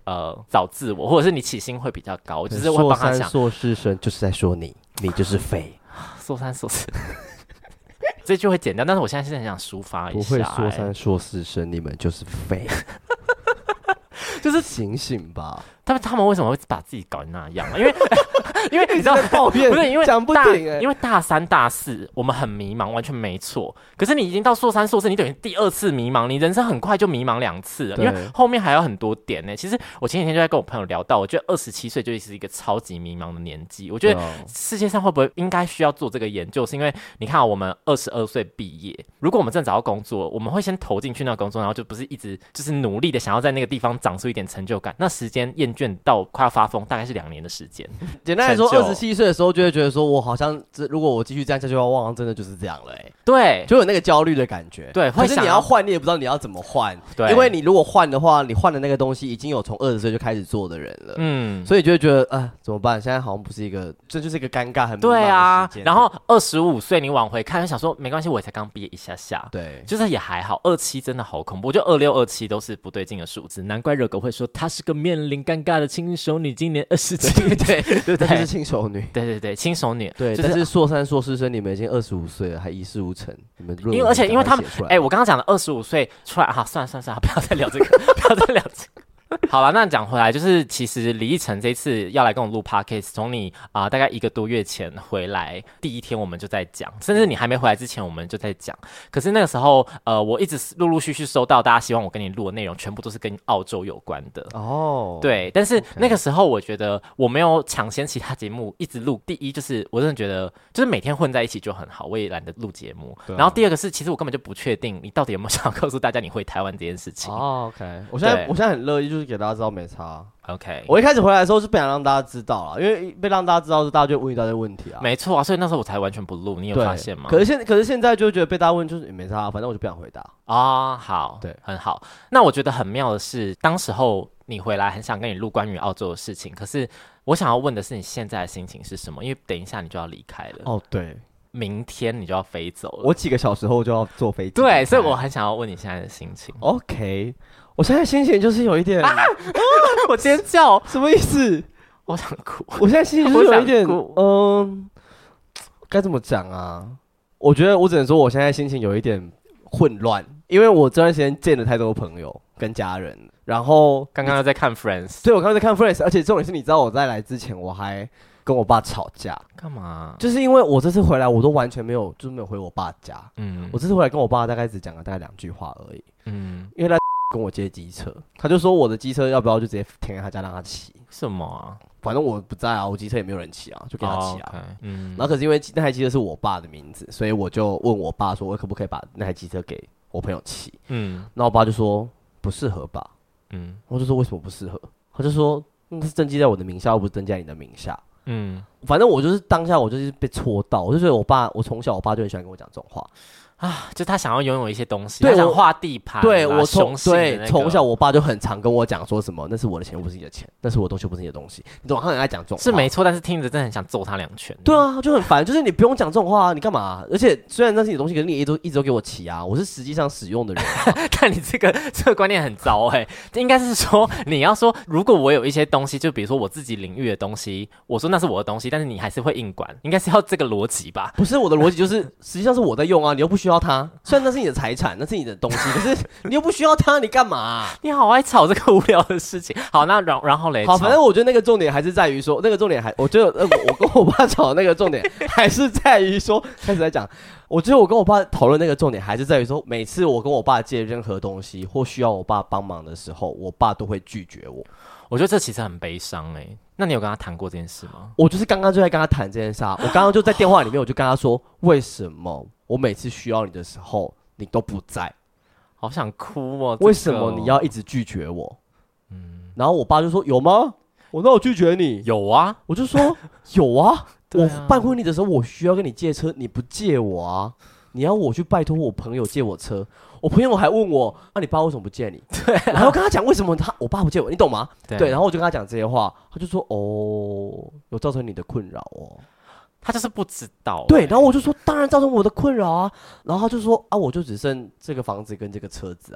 呃找自我，或者是你起薪会比较高，我就是会帮他想。 硕士生就是在说你，你就是废。 硕三硕士。这句会剪掉，但是我现在是很想抒发一下、欸。 不会硕三硕士生，你们就是废，就是醒醒吧。 他们他们为什么会把自己搞成那样？因为因为你知道抱怨不是因为讲不大停、欸、 因为大三大四我们很迷茫，完全没错。可是你已经到硕三硕士，你等于第二次迷茫，你人生很快就迷茫两次了，因为后面还有很多点呢、欸。其实我前几天就在跟我朋友聊到，我觉得二十七岁就是一个超级迷茫的年纪。我觉得世界上会不会应该需要做这个研究？是因为你看、啊、我们二十二岁毕业，如果我们真的找到工作，我们会先投进去那个工作，然后就不是一直就是努力的想要在那个地方长出一点成就感。那时间厌倦到快要发疯，大概是两年的时间。 简单来说，二十七岁的时候就会觉得说，我好像如果我继续这样下去的话，我好像真的就是这样了、欸。对，就有那个焦虑的感觉。 对， 可是你要换，你也不知道你要怎么换。对，因为你如果换的话，你换的那个东西已经有从二十岁就开始做的人了。嗯，所以就会觉得啊、呃，怎么办？现在好像不是一个，这就是一个尴尬很迷茫的时间。 对啊，然后二十五岁你往回看，就想说没关系，我也才刚毕业一下下。对，就是也还好。二七真的好恐怖，就二六二七都是不对劲的数字，难怪热狗会说她是个面临尴尬的轻熟女，今年二十七。对对对， 她就是轻熟女。 对对对，轻熟女。 对，就是、但是硕三硕士生你们已经二十五岁了，还一事无成。你们因为而且因为他们，哎、欸，我刚刚讲的二十五岁出来，哈，算了算了算了，不要再聊这个，不要再聊这个。好了，那讲回来，就是其实李奕晨这次要来跟我录 podcast， 从你啊、呃、大概一个多月前回来，第一天我们就在讲，甚至你还没回来之前我们就在讲。可是那个时候，呃，我一直陆陆续续收到大家希望我跟你录的内容，全部都是跟澳洲有关的哦。对，但是那个时候我觉得我没有抢先其他节目一直录。第一就是我真的觉得，就是每天混在一起就很好，我也懒得录节目。啊、然后第二个是，其实我根本就不确定你到底有没有想要告诉大家你回台湾这件事情。 哦 ，OK， 我现在我现在很乐意。就是给大家知道没差 ，OK。 我一开始回来的时候是不想让大家知道啦，因为被让大家知道，大家就问一大堆问题啊。 没错啊，所以那时候我才完全不录，你有发现吗？ 可是现可是现在就觉得被大家问就是也没差，反正我就不想回答啊、哦。好，对，很好。那我觉得很妙的是，当时候你回来很想跟你录关于澳洲的事情，可是我想要问的是你现在的心情是什么？因为等一下你就要离开了。 哦，对。 明天你就要飞走了， 我几个小时后就要坐飞机。 对，所以我很想要问你现在的心情。 OK， 我现在心情就是有一点，啊、 我尖叫， 什么意思？ 我想哭。 我现在心情就是有一点，嗯，该、呃、怎么讲啊？我觉得我只能说，我现在心情有一点混乱，因为我这段时间见了太多朋友跟家人，然后刚刚在看 Friends， 对我刚刚在看 Friends， 而且重点是，你知道我在来之前我还跟我爸吵架， 干嘛？ 就是因为我这次回来，我都完全没有，就是没有回我爸家。嗯，我这次回来跟我爸大概只讲了大概两句话而已。嗯，因为他跟我借机车，他就说我的机车要不要就直接停在他家让他骑？ 什么啊？ 反正我不在啊，我机车也没有人骑啊，就给他骑啊。 Oh, okay. 嗯， 然后可是因为那台机车是我爸的名字，所以我就问我爸说，我可不可以把那台机车给我朋友骑？嗯，然后我爸就说不适合吧。嗯，我就说为什么不适合？他就说那是登记在我的名下，又不是登记在你的名下。嗯，反正我就是当下我就是被戳到，我就觉得我爸，我从小我爸就很喜欢跟我讲这种话啊，就他想要拥有一些东西，他想画地盘， 对我从、 那個、 对从小我爸就很常跟我讲说什么，那是我的钱，不是你的钱，那是我的东西，不是你的东西，你总好像爱讲这种话， 是没错，但是听着真的很想揍他两拳。 对啊，就很烦，就是你不用讲这种话、啊，你干嘛、啊？而且虽然那是你的东西，可是你一直一直都给我骑啊，我是实际上使用的人、啊。 但你这个这个观念很糟哎、欸，应该是说你要说，如果我有一些东西，就比如说我自己领域的东西，我说那是我的东西，但是你还是会硬管，应该是要这个逻辑吧？ 不是我的逻辑，就是实际上是我在用啊，你又不需要它，虽然那是你的财产，那是你的东西，可是你又不需要它，你干嘛、啊？ 你好爱吵这个无聊的事情。好，那然然后嘞， 好，反正我觉得那个重点还是在于说，那个重点还，我觉得、呃、我跟我爸吵的那个重点还是在于说，开始在讲，我觉得我跟我爸讨论那个重点还是在于说，每次我跟我爸借任何东西或需要我爸帮忙的时候，我爸都会拒绝我。 我觉得这其实很悲伤哎、欸。那你有跟他谈过这件事吗？ 我就是刚刚就在跟他谈这件事啊。我刚刚就在电话里面，我就跟他说，为什么我每次需要你的时候，你都不在？ 好想哭哦！ 为什么你要一直拒绝我？嗯，然后我爸就说：“有吗？我哪有拒绝你？ 有啊！” 我就说：“有啊！我办婚礼的时候，我需要跟你借车，你不借我啊？你要我去拜托我朋友借我车。我朋友还问我：‘那、啊、你爸为什么不借你？’对、啊，然后跟他讲为什么他我爸不借我，你懂吗？对，对，然后我就跟他讲这些话，他就说：‘哦，有造成你的困扰哦。’ 他就是不知道、欸， 对，然后我就说，当然造成我的困扰啊。然后他就说，啊，我就只剩这个房子跟这个车子啊。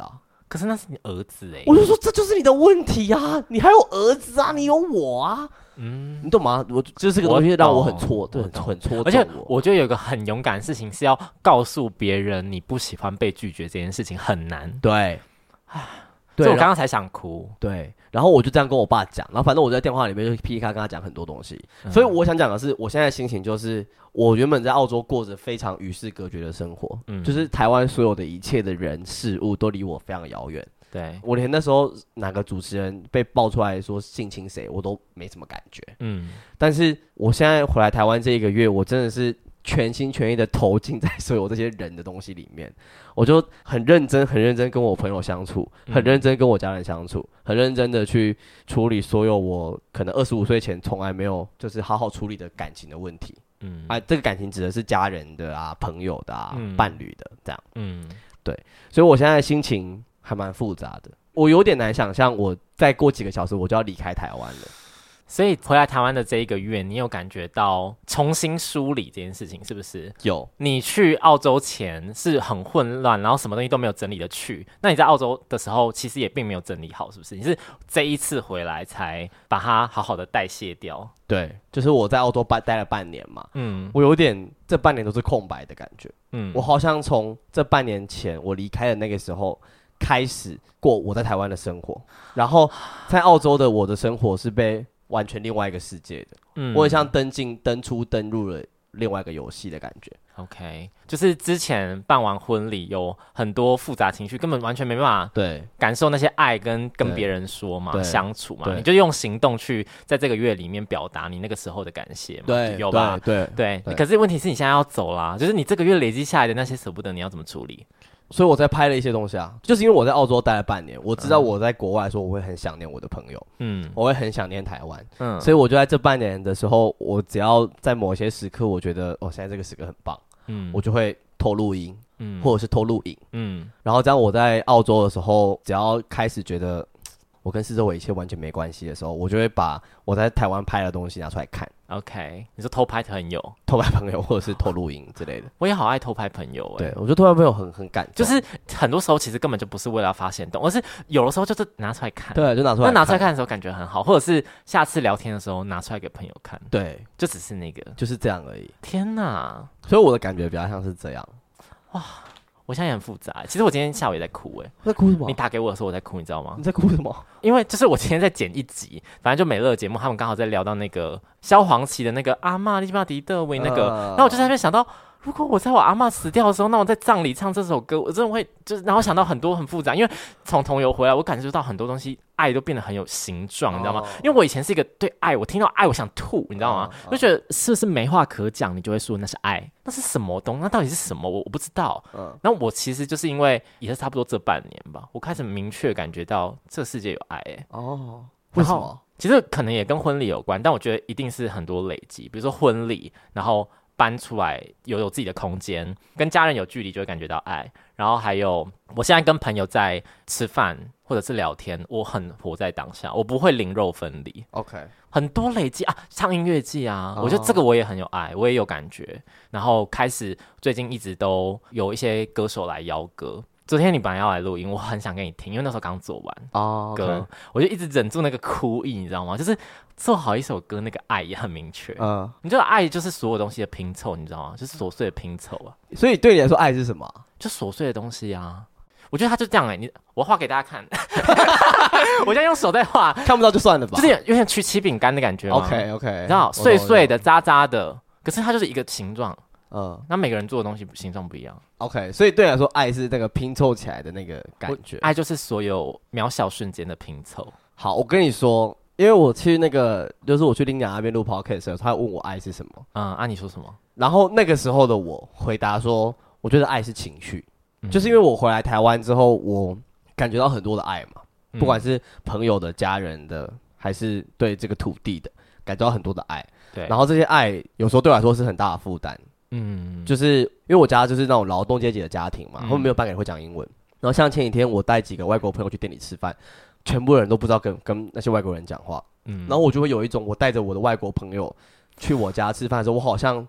可是那是你儿子哎、欸， 我就说这就是你的问题啊，你还有儿子啊，你有我啊，嗯，你懂吗？我就是这个东西让我很挫，对，很很挫。 而且我觉得有一个很勇敢的事情是要告诉别人你不喜欢被拒绝这件事情很难。 对， 唉，所以我刚刚才想哭。 对，然后我就这样跟我爸讲，然后反正我在电话里面就噼里咔跟他讲很多东西。嗯、所以我想讲的是，我现在的心情就是，我原本在澳洲过着非常与世隔绝的生活，嗯，就是台湾所有的一切的人事物都离我非常遥远。 对， 我连那时候哪个主持人被爆出来说性侵谁，我都没什么感觉。嗯，但是我现在回来台湾这一个月，我真的是全心全意的投进在所有这些人的东西里面，我就很认真、很认真跟我朋友相处，很认真跟我家人相处，很认真的去处理所有我可能二十五岁前从来没有就是好好处理的感情的问题。嗯，啊，这个感情指的是家人的啊、朋友的啊、嗯、伴侣的这样。嗯，对，所以我现在的心情还蛮复杂的，我有点难想象，我再过几个小时我就要离开台湾了。 所以回来台湾的这一个月，你有感觉到重新梳理这件事情是不是？ 有。 你去澳洲前是很混乱，然后什么东西都没有整理的去。那你在澳洲的时候，其实也并没有整理好，是不是？你是这一次回来才把它好好的代谢掉？ 对，就是我在澳洲待了半年嘛，嗯，我有点这半年都是空白的感觉，嗯，我好像从这半年前我离开的那个时候开始过我在台湾的生活，然后在澳洲的我的生活是被完全另外一个世界的，嗯，我很像登进、登出、登入了另外一个游戏的感觉。 OK， 就是之前办完婚礼有很多复杂情绪，根本完全没办法对感受那些爱跟跟别人说嘛、相处嘛，你就用行动去在这个月里面表达你那个时候的感谢嘛， 对， 有吧？ 对对, 对。可是问题是你现在要走啦，就是你这个月累积下来的那些舍不得，你要怎么处理？ 所以我在拍了一些东西啊，就是因为我在澳洲待了半年，我知道我在国外的时候我会很想念我的朋友，嗯，我会很想念台湾，嗯，所以我就在这半年的时候，我只要在某些时刻，我觉得哦，现在这个时刻很棒，嗯，我就会偷录音，嗯，或者是偷录影，嗯，然后这样我在澳洲的时候，只要开始觉得我跟四周围一切完全没关系的时候，我就会把我在台湾拍的东西拿出来看。 OK， 你说偷拍朋友、 偷拍朋友或者是偷录音之类的， 我也好爱偷拍朋友、欸。 对，我觉得偷拍朋友很很感动， 就是很多时候其实根本就不是为了要发现动，而是有的时候就是拿出来看。 对，就拿出来看。 那拿出来看的时候感觉很好，或者是下次聊天的时候拿出来给朋友看。 对， 就只是那个， 就是这样而已。 天哪！ 所以我的感觉比较像是这样。 哇！我现在也很复杂，其实我今天下午也在哭，哎， 在哭什么？ 你打给我的时候我在哭，你知道吗？ 你在哭什么？ 因为就是我今天在剪一集，反正就美乐节目，他们刚好在聊到那个萧煌奇的那个阿嬷利巴迪德维那个，呃、然后我就在那边想到，如果我在我阿嬷死掉的时候，那我在葬礼唱这首歌，我真的会就是，然后想到很多很复杂，因为从同游回来，我感受到很多东西，爱都变得很有形状，你知道吗？因为我以前是一个对爱，我听到爱我想吐，你知道吗？我就觉得是不是没话可讲，你就会说那是爱，那是什么东西？那到底是什么？我我不知道。嗯，然后我其实就是因为也是差不多这半年吧，我开始明确感觉到这个世界有爱、欸。 哦，为什么？ 其实可能也跟婚礼有关，但我觉得一定是很多累积，比如说婚礼，然后搬出来有有自己的空间，跟家人有距离就会感觉到爱，然后还有我现在跟朋友在吃饭或者是聊天，我很活在当下，我不会灵肉分离。 OK， 很多累积啊，唱音乐季啊， oh. 我觉得这个我也很有爱，我也有感觉。然后开始最近一直都有一些歌手来邀歌。昨天你本来要来录音，我很想跟你听，因为那时候刚做完哦、oh, okay. 歌，我就一直忍住那个哭意，你知道吗？就是做好一首歌，那个爱也很明确。嗯， uh. 你觉得爱就是所有东西的拼凑，你知道吗？就是琐碎的拼凑啊。 所以对你来说，爱是什么？ 就琐碎的东西啊。我觉得他就这样哎、欸，你我画给大家看，我现在用手在画， 看不到就算了吧， 就是有点曲奇饼干的感觉嘛。 OK OK， 你知道碎碎的、渣渣的，可是它就是一个形状。嗯，那每个人做的东西形状不一样。 OK， 所以对你来说，爱是那个拼凑起来的那个感觉。 爱就是所有渺小瞬间的拼凑。 好，我跟你说，因为我去那个，就是我去林雅那边录 podcast 的时候，他问我爱是什么。 嗯，啊，你说什么？ 然后那个时候的我回答说，我觉得爱是情绪，嗯、就是因为我回来台湾之后，我感觉到很多的爱嘛，嗯、不管是朋友的、家人的，还是对这个土地的，感觉到很多的爱。对，然后这些爱有时候对我来说是很大的负担。嗯，就是因为我家就是那种劳动阶级的家庭嘛，他们没有半个人会讲英文。然后像前几天我带几个外国朋友去店里吃饭，全部人都不知道跟跟那些外国人讲话。嗯，然后我就会有一种我带着我的外国朋友去我家吃饭的时候，我好像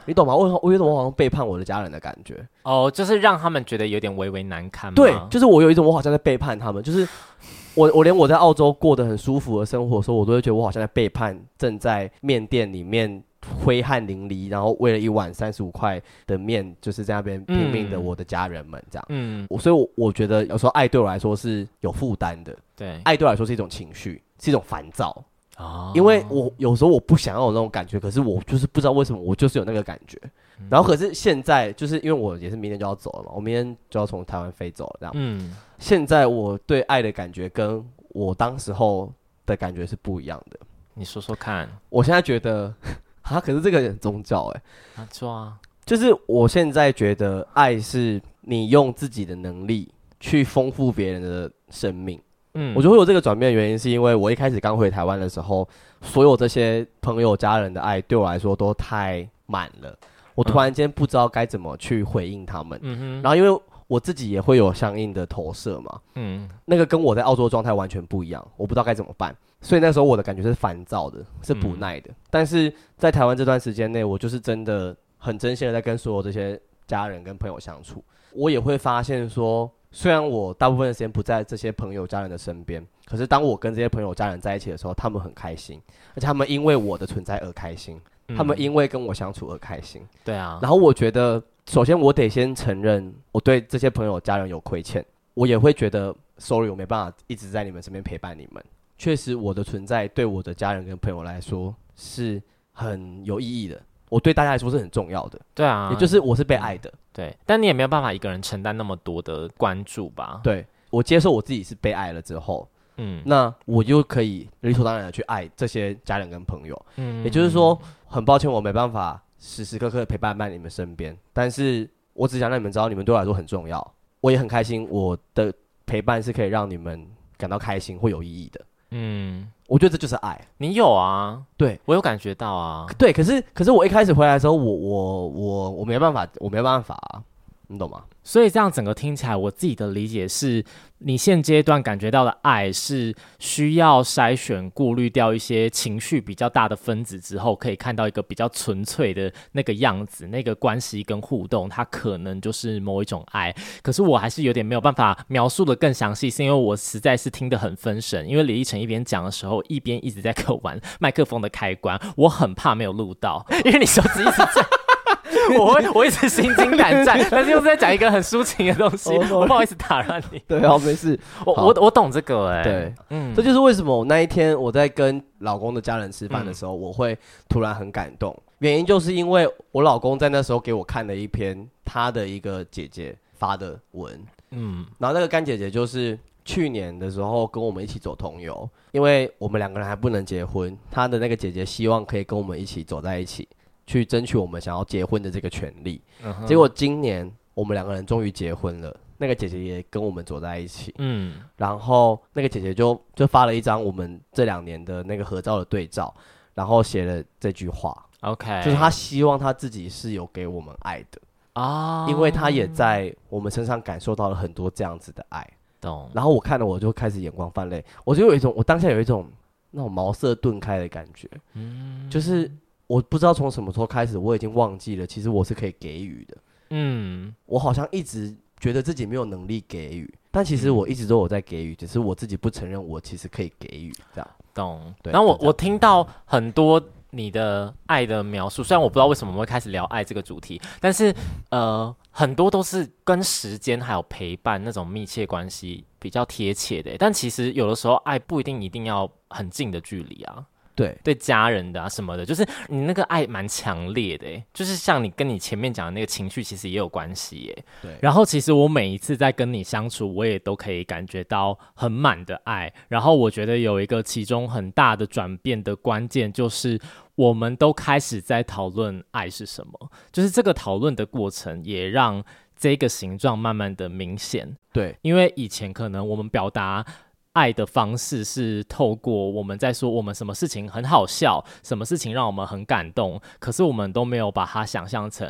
你懂吗？我我有一种我好像背叛我的家人的感觉。 哦，就是让他们觉得有点微微难堪吗？ 对，就是我有一种我好像在背叛他们，就是我我连我在澳洲过得很舒服的生活的时候，我都会觉得我好像在背叛正在面店里面挥汗淋漓，然后为了一碗三十五块的面，就是在那边拼命的我的家人们这样。嗯，我所以我，我觉得有时候爱对我来说是有负担的。 对， 爱对我来说是一种情绪，是一种烦躁。哦，因为我有时候我不想要有那种感觉，可是我就是不知道为什么我就是有那个感觉。嗯、然后可是现在就是因为我也是明天就要走了嘛，我明天就要从台湾飞走了这样。嗯，现在我对爱的感觉跟我当时候的感觉是不一样的。 你说说看。 我现在觉得。啊，可是这个很宗教哎、 欸，啊，错啊， 就是我现在觉得爱是你用自己的能力去丰富别人的生命。嗯，我觉得会有这个转变的原因，是因为我一开始刚回台湾的时候，所有这些朋友家人的爱对我来说都太满了，我突然间不知道该怎么去回应他们。嗯哼，然后因为我自己也会有相应的投射嘛，嗯，那个跟我在澳洲的状态完全不一样，我不知道该怎么办。所以那时候我的感觉是烦躁的，是不耐的。嗯、但是在台湾这段时间内，我就是真的很真心的在跟所有这些家人跟朋友相处。我也会发现说，虽然我大部分的时间不在这些朋友家人的身边，可是当我跟这些朋友家人在一起的时候，他们很开心，而且他们因为我的存在而开心，嗯、他们因为跟我相处而开心。 对啊。 然后我觉得，首先我得先承认我对这些朋友家人有亏欠，我也会觉得 sorry， 我没办法一直在你们身边陪伴你们。确实，我的存在对我的家人跟朋友来说是很有意义的，我对大家来说是很重要的。 对啊， 也就是我是被爱的。 对，但你也没有办法一个人承担那么多的关注吧？ 对，我接受我自己是被爱了之后，嗯，那我就可以理所当然的去爱这些家人跟朋友。嗯，也就是说，很抱歉，我没办法时时刻刻陪伴在你们身边，但是我只想让你们知道，你们对我来说很重要。我也很开心，我的陪伴是可以让你们感到开心，会有意义的。嗯，我觉得这就是爱。 你有啊？ 对， 我有感觉到啊。 对，可是可是我一开始回来的时候，我我我我没办法，我没办法啊，你懂吗？ 所以这样整个听起来，我自己的理解是，你现阶段感觉到的爱是需要筛选、过滤掉一些情绪比较大的分子之后，可以看到一个比较纯粹的那个样子，那个关系跟互动，它可能就是某一种爱。可是我还是有点没有办法描述的更详细，是因为我实在是听得很分神。因为李依晨一边讲的时候，一边一直在给我玩麦克风的开关，我很怕没有录到，因为你手指一直在。我会我一直心惊胆战，但是又是在讲一个很抒情的东西， oh, 我不好意思打乱你。 对啊，没事， 我我我懂这个哎、欸。 对，嗯，这就是为什么我那一天我在跟老公的家人吃饭的时候，嗯、我会突然很感动，原因就是因为我老公在那时候给我看了一篇他的一个姐姐发的文，嗯，然后那个干姐姐就是去年的时候跟我们一起走同游，因为我们两个人还不能结婚，他的那个姐姐希望可以跟我们一起走在一起。去争取我们想要结婚的这个权利，嗯、结果今年我们两个人终于结婚了，那个姐姐也跟我们走在一起，嗯，然后那个姐姐就就发了一张我们这两年的那个合照的对照，然后写了这句话 ，OK， 就是她希望她自己是有给我们爱的啊，因为她也在我们身上感受到了很多这样子的爱， 懂。 然后我看了我就开始眼光泛泪，我就有一种我当下有一种那种茅塞顿开的感觉，嗯，就是。我不知道从什么时候开始，我已经忘记了，其实我是可以给予的。嗯，我好像一直觉得自己没有能力给予，但其实我一直都有在给予，只是我自己不承认我其实可以给予。这样， 懂。对。然后我我听到很多你的爱的描述，虽然我不知道为什么我们会开始聊爱这个主题，但是呃，很多都是跟时间还有陪伴那种密切关系比较贴切的。但其实有的时候爱不一定一定要很近的距离啊。 对对，家人的啊什么的，就是你那个爱蛮强烈的耶，就是像你跟你前面讲的那个情绪，其实也有关系耶。 对。 然后其实我每一次在跟你相处，我也都可以感觉到很满的爱。然后我觉得有一个其中很大的转变的关键，就是我们都开始在讨论爱是什么，就是这个讨论的过程也让这个形状慢慢的明显。 对， 因为以前可能我们表达爱的方式是透过我们在说我们什么事情很好笑，什么事情让我们很感动，可是我们都没有把它想象成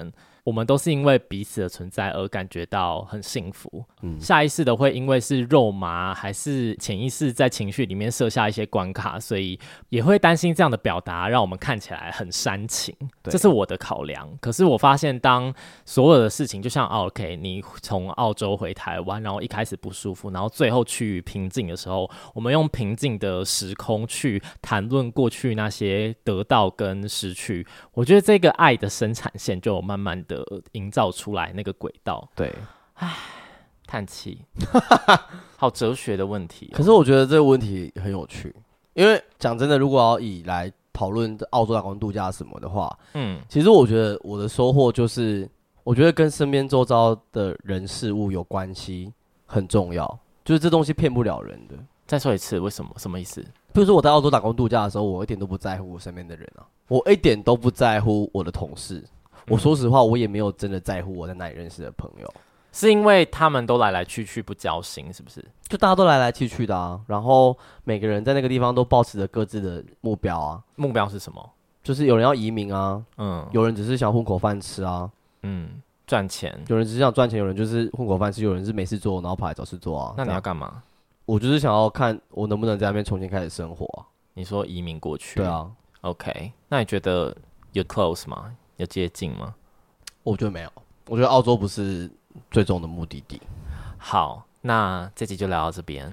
我们都是因为彼此的存在而感觉到很幸福，嗯，下意识的会因为是肉麻还是潜意识在情绪里面设下一些关卡，所以也会担心这样的表达让我们看起来很煽情，这是我的考量。可是我发现当所有的事情就像 OK 你从澳洲回台湾，然后一开始不舒服，然后最后趋于平静的时候，我们用平静的时空去谈论过去那些得到跟失去，我觉得这个爱的生产线就慢慢的营造出来那个轨道。 对， 唉，叹气，好哲学的问题、哦。 可是我觉得这个问题很有趣，因为讲真的，如果要以来讨论澳洲打工度假什么的话，嗯，其实我觉得我的收获就是，我觉得跟身边周遭的人事物有关系很重要，就是这东西骗不了人的。 再说一次，为什么？什么意思？ 比如说我在澳洲打工度假的时候，我一点都不在乎我身边的人啊，我一点都不在乎我的同事。我说实话，我也没有真的在乎我在哪里认识的朋友， 是因为他们都来来去去不交心，是不是？ 就大家都来来去去的啊，然后每个人在那个地方都抱持着各自的目标啊。 目标是什么？ 就是有人要移民啊，嗯，有人只是想混口饭吃啊， 嗯，赚钱。 有人只是想赚钱，有人就是混口饭吃，有人是没事做，然后跑来找事做啊。 那你要干嘛？ 我就是想要看我能不能在那边重新开始生活啊。 你说移民过去？ 对啊。 OK， 那你觉得有 close 吗？有接近吗？ 我觉得没有，我觉得澳洲不是最终的目的地。 好，那这集就聊到这边，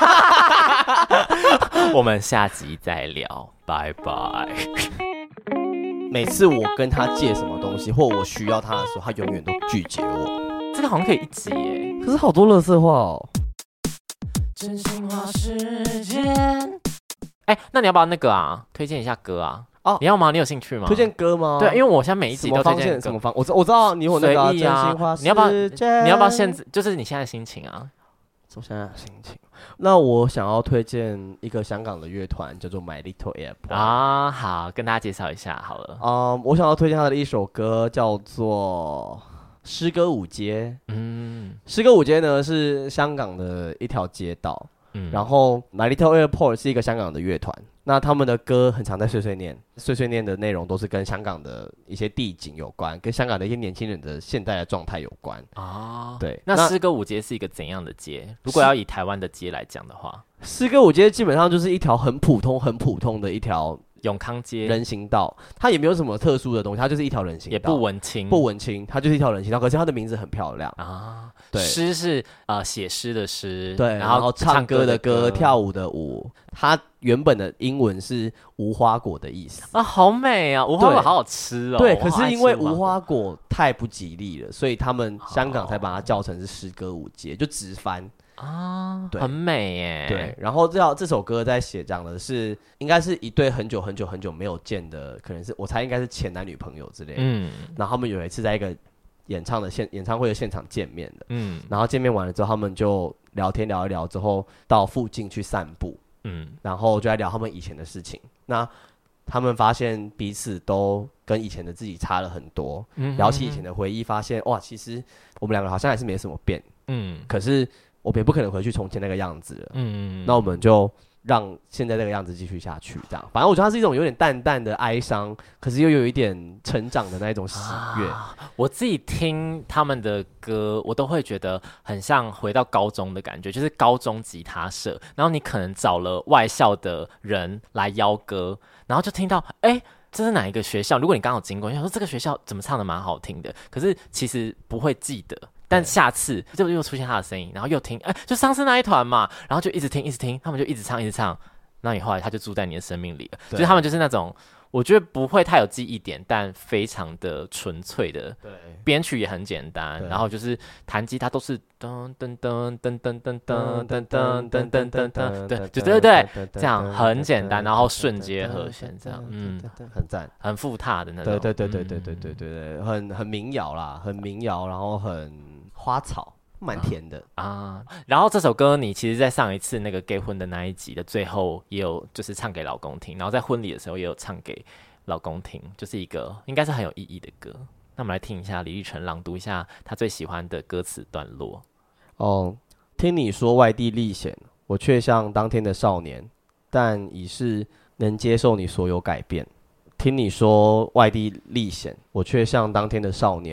我们下集再聊，拜拜。 每次我跟他借什么东西，或我需要他的时候，他永远都拒绝我。 这个好像可以一集耶， 可是好多垃圾话哦。 真心话时间，哎、欸，那你要不要那个啊？推荐一下歌啊？哦，你要吗？你有兴趣吗？ 推荐歌吗？ 对，因为我现在每一集都推荐歌。 什么方？我我知道你有那个、啊、真心话时间， 你要不要？你要不要现在？就是你现在的心情啊？ 我现在的心情。那我想要推荐一个香港的乐团，叫做 My Little Airport 啊。好，跟大家介绍一下好了。 嗯，我想要推荐他的一首歌，叫做《诗歌舞街》。嗯，诗歌舞街呢是香港的一条街道。嗯，然后 My Little Airport 是一个香港的乐团，那他们的歌很常在碎碎念，碎碎念的内容都是跟香港的一些地景有关，跟香港的一些年轻人的现在的状态有关啊。对， 那诗歌舞街是一个怎样的街？如果要以台湾的街来讲的话， 诗歌舞街基本上就是一条很普通、很普通的一条永康街人行道，它也没有什么特殊的东西，它就是一条人行道， 也不文青， 不文青，它就是一条人行道。可是它的名字很漂亮啊。对，诗是呃写诗的诗， 对，然后唱歌的歌，跳舞的舞。它原本的英文是无花果的意思啊，好美啊！无花果好好吃哦。 对，可是因为无花果太不吉利了，所以他们香港才把它叫成是诗歌舞街，就直翻。 啊，很美耶。 对，然后这这首歌在写讲的是，应该是一对很久很久很久没有见的，可能是我猜应该是前男女朋友之类的。嗯，然后他们有一次在一个演唱的现演唱会的现场见面的。嗯，然后见面完了之后，他们就聊天聊一聊之后，到附近去散步。嗯，然后就在聊他们以前的事情。那他们发现彼此都跟以前的自己差了很多。嗯，聊起以前的回忆，发现哇，其实我们两个好像还是没什么变。嗯，可是我们也不可能回去从前那个样子了。嗯，那我们就让现在这个样子继续下去，这样。反正我觉得它是一种有点淡淡的哀伤，可是又有一点成长的那一种喜悦。啊， 我自己听他们的歌，我都会觉得很像回到高中的感觉，就是高中吉他社，然后你可能找了外校的人来邀歌，然后就听到，哎、欸。这是哪一个学校？如果你刚好经过，你想说这个学校怎么唱的蛮好听的，可是其实不会记得。但下次就又出现他的声音，然后又听，哎，就上次那一团嘛，然后就一直听，一直听，他们就一直唱，一直唱。那你后来他就住在你的生命里了，就是他们就是那种，我觉得不会太有记忆点，但非常的纯粹的。对，编曲也很简单，然后就是弹吉他都是噔噔噔噔噔噔噔噔噔噔噔噔噔，对，就对对对，这样很简单，然后瞬间和弦这样，嗯， 很赞， 很复踏的那种。 对对对对对对对对对，很很民谣啦，很民谣，然后很花草。蛮甜的 啊, 啊，然后这首歌你其实在上一次那个 gay 婚的那一集的最后也有就是唱给老公听，然后在婚礼的时候也有唱给老公听，就是一个应该是很有意义的歌。那我们来听一下李立成朗读一下他最喜欢的歌词段落。 哦，听你说外地历险，我却像当天的少年，但已是能接受你所有改变。听你说外地历险，我却像当天的少年，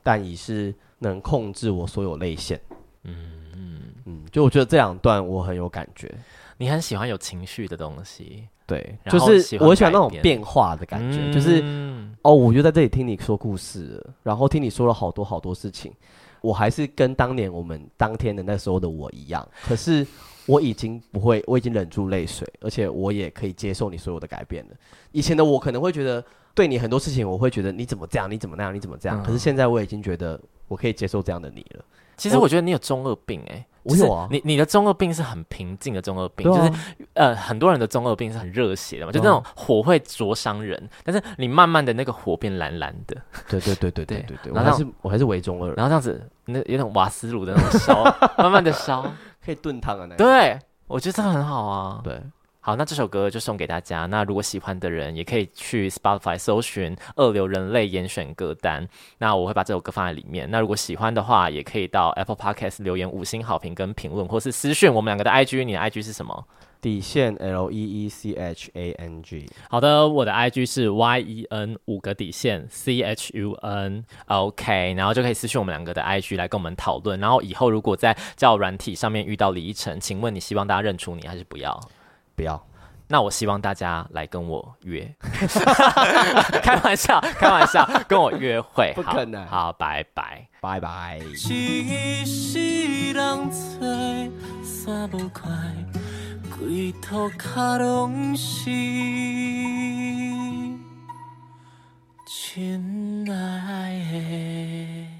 但已是能控制我所有泪腺。嗯嗯嗯，就我觉得这两段我很有感觉。 你很喜欢有情绪的东西， 对，就是我喜欢那种变化的感觉，嗯、就是哦，我就在这里听你说故事了，然后听你说了好多好多事情，我还是跟当年我们当天的那时候的我一样，可是我已经不会，我已经忍住泪水，而且我也可以接受你所有的改变了。以前的我可能会觉得对你很多事情，我会觉得你怎么这样，你怎么那样，你怎么这样，嗯、可是现在我已经觉得我可以接受这样的你了。 其实我觉得你有中二病哎、欸。 我有啊， 你你的中二病是很平静的中二病，啊、就是呃很多人的中二病是很热血的嘛，就那种火会灼伤人，但是你慢慢的那个火变蓝蓝的。 对对对对对对对，我还是我还是伪中二， 然后这样子那有点瓦斯炉的那种烧，慢慢的烧， 可以炖汤的那种。 对，我觉得这个很好啊。 对。 好，那这首歌就送给大家。那如果喜欢的人，也可以去 Spotify 搜寻二流人类严选歌单。那我会把这首歌放在里面。那如果喜欢的话，也可以到 Apple Podcast 留言五星好评跟评论，或是私讯我们两个的 I G。你的 I G 是什么？ 底线 L E E C H A N G。 好的，我的 I G 是 Y E N 五个底线 C H U N。OK， 然后就可以私讯我们两个的 I G 来跟我们讨论。然后以后如果在交友软体上面遇到李依晨，请问你希望大家认出你还是不要？ 不要， 那我希望大家来跟我约，开玩笑，开玩笑，跟我约会， 不可能。 好，好拜拜， 拜拜。 一世人做散无快，规涂脚拢是亲爱的。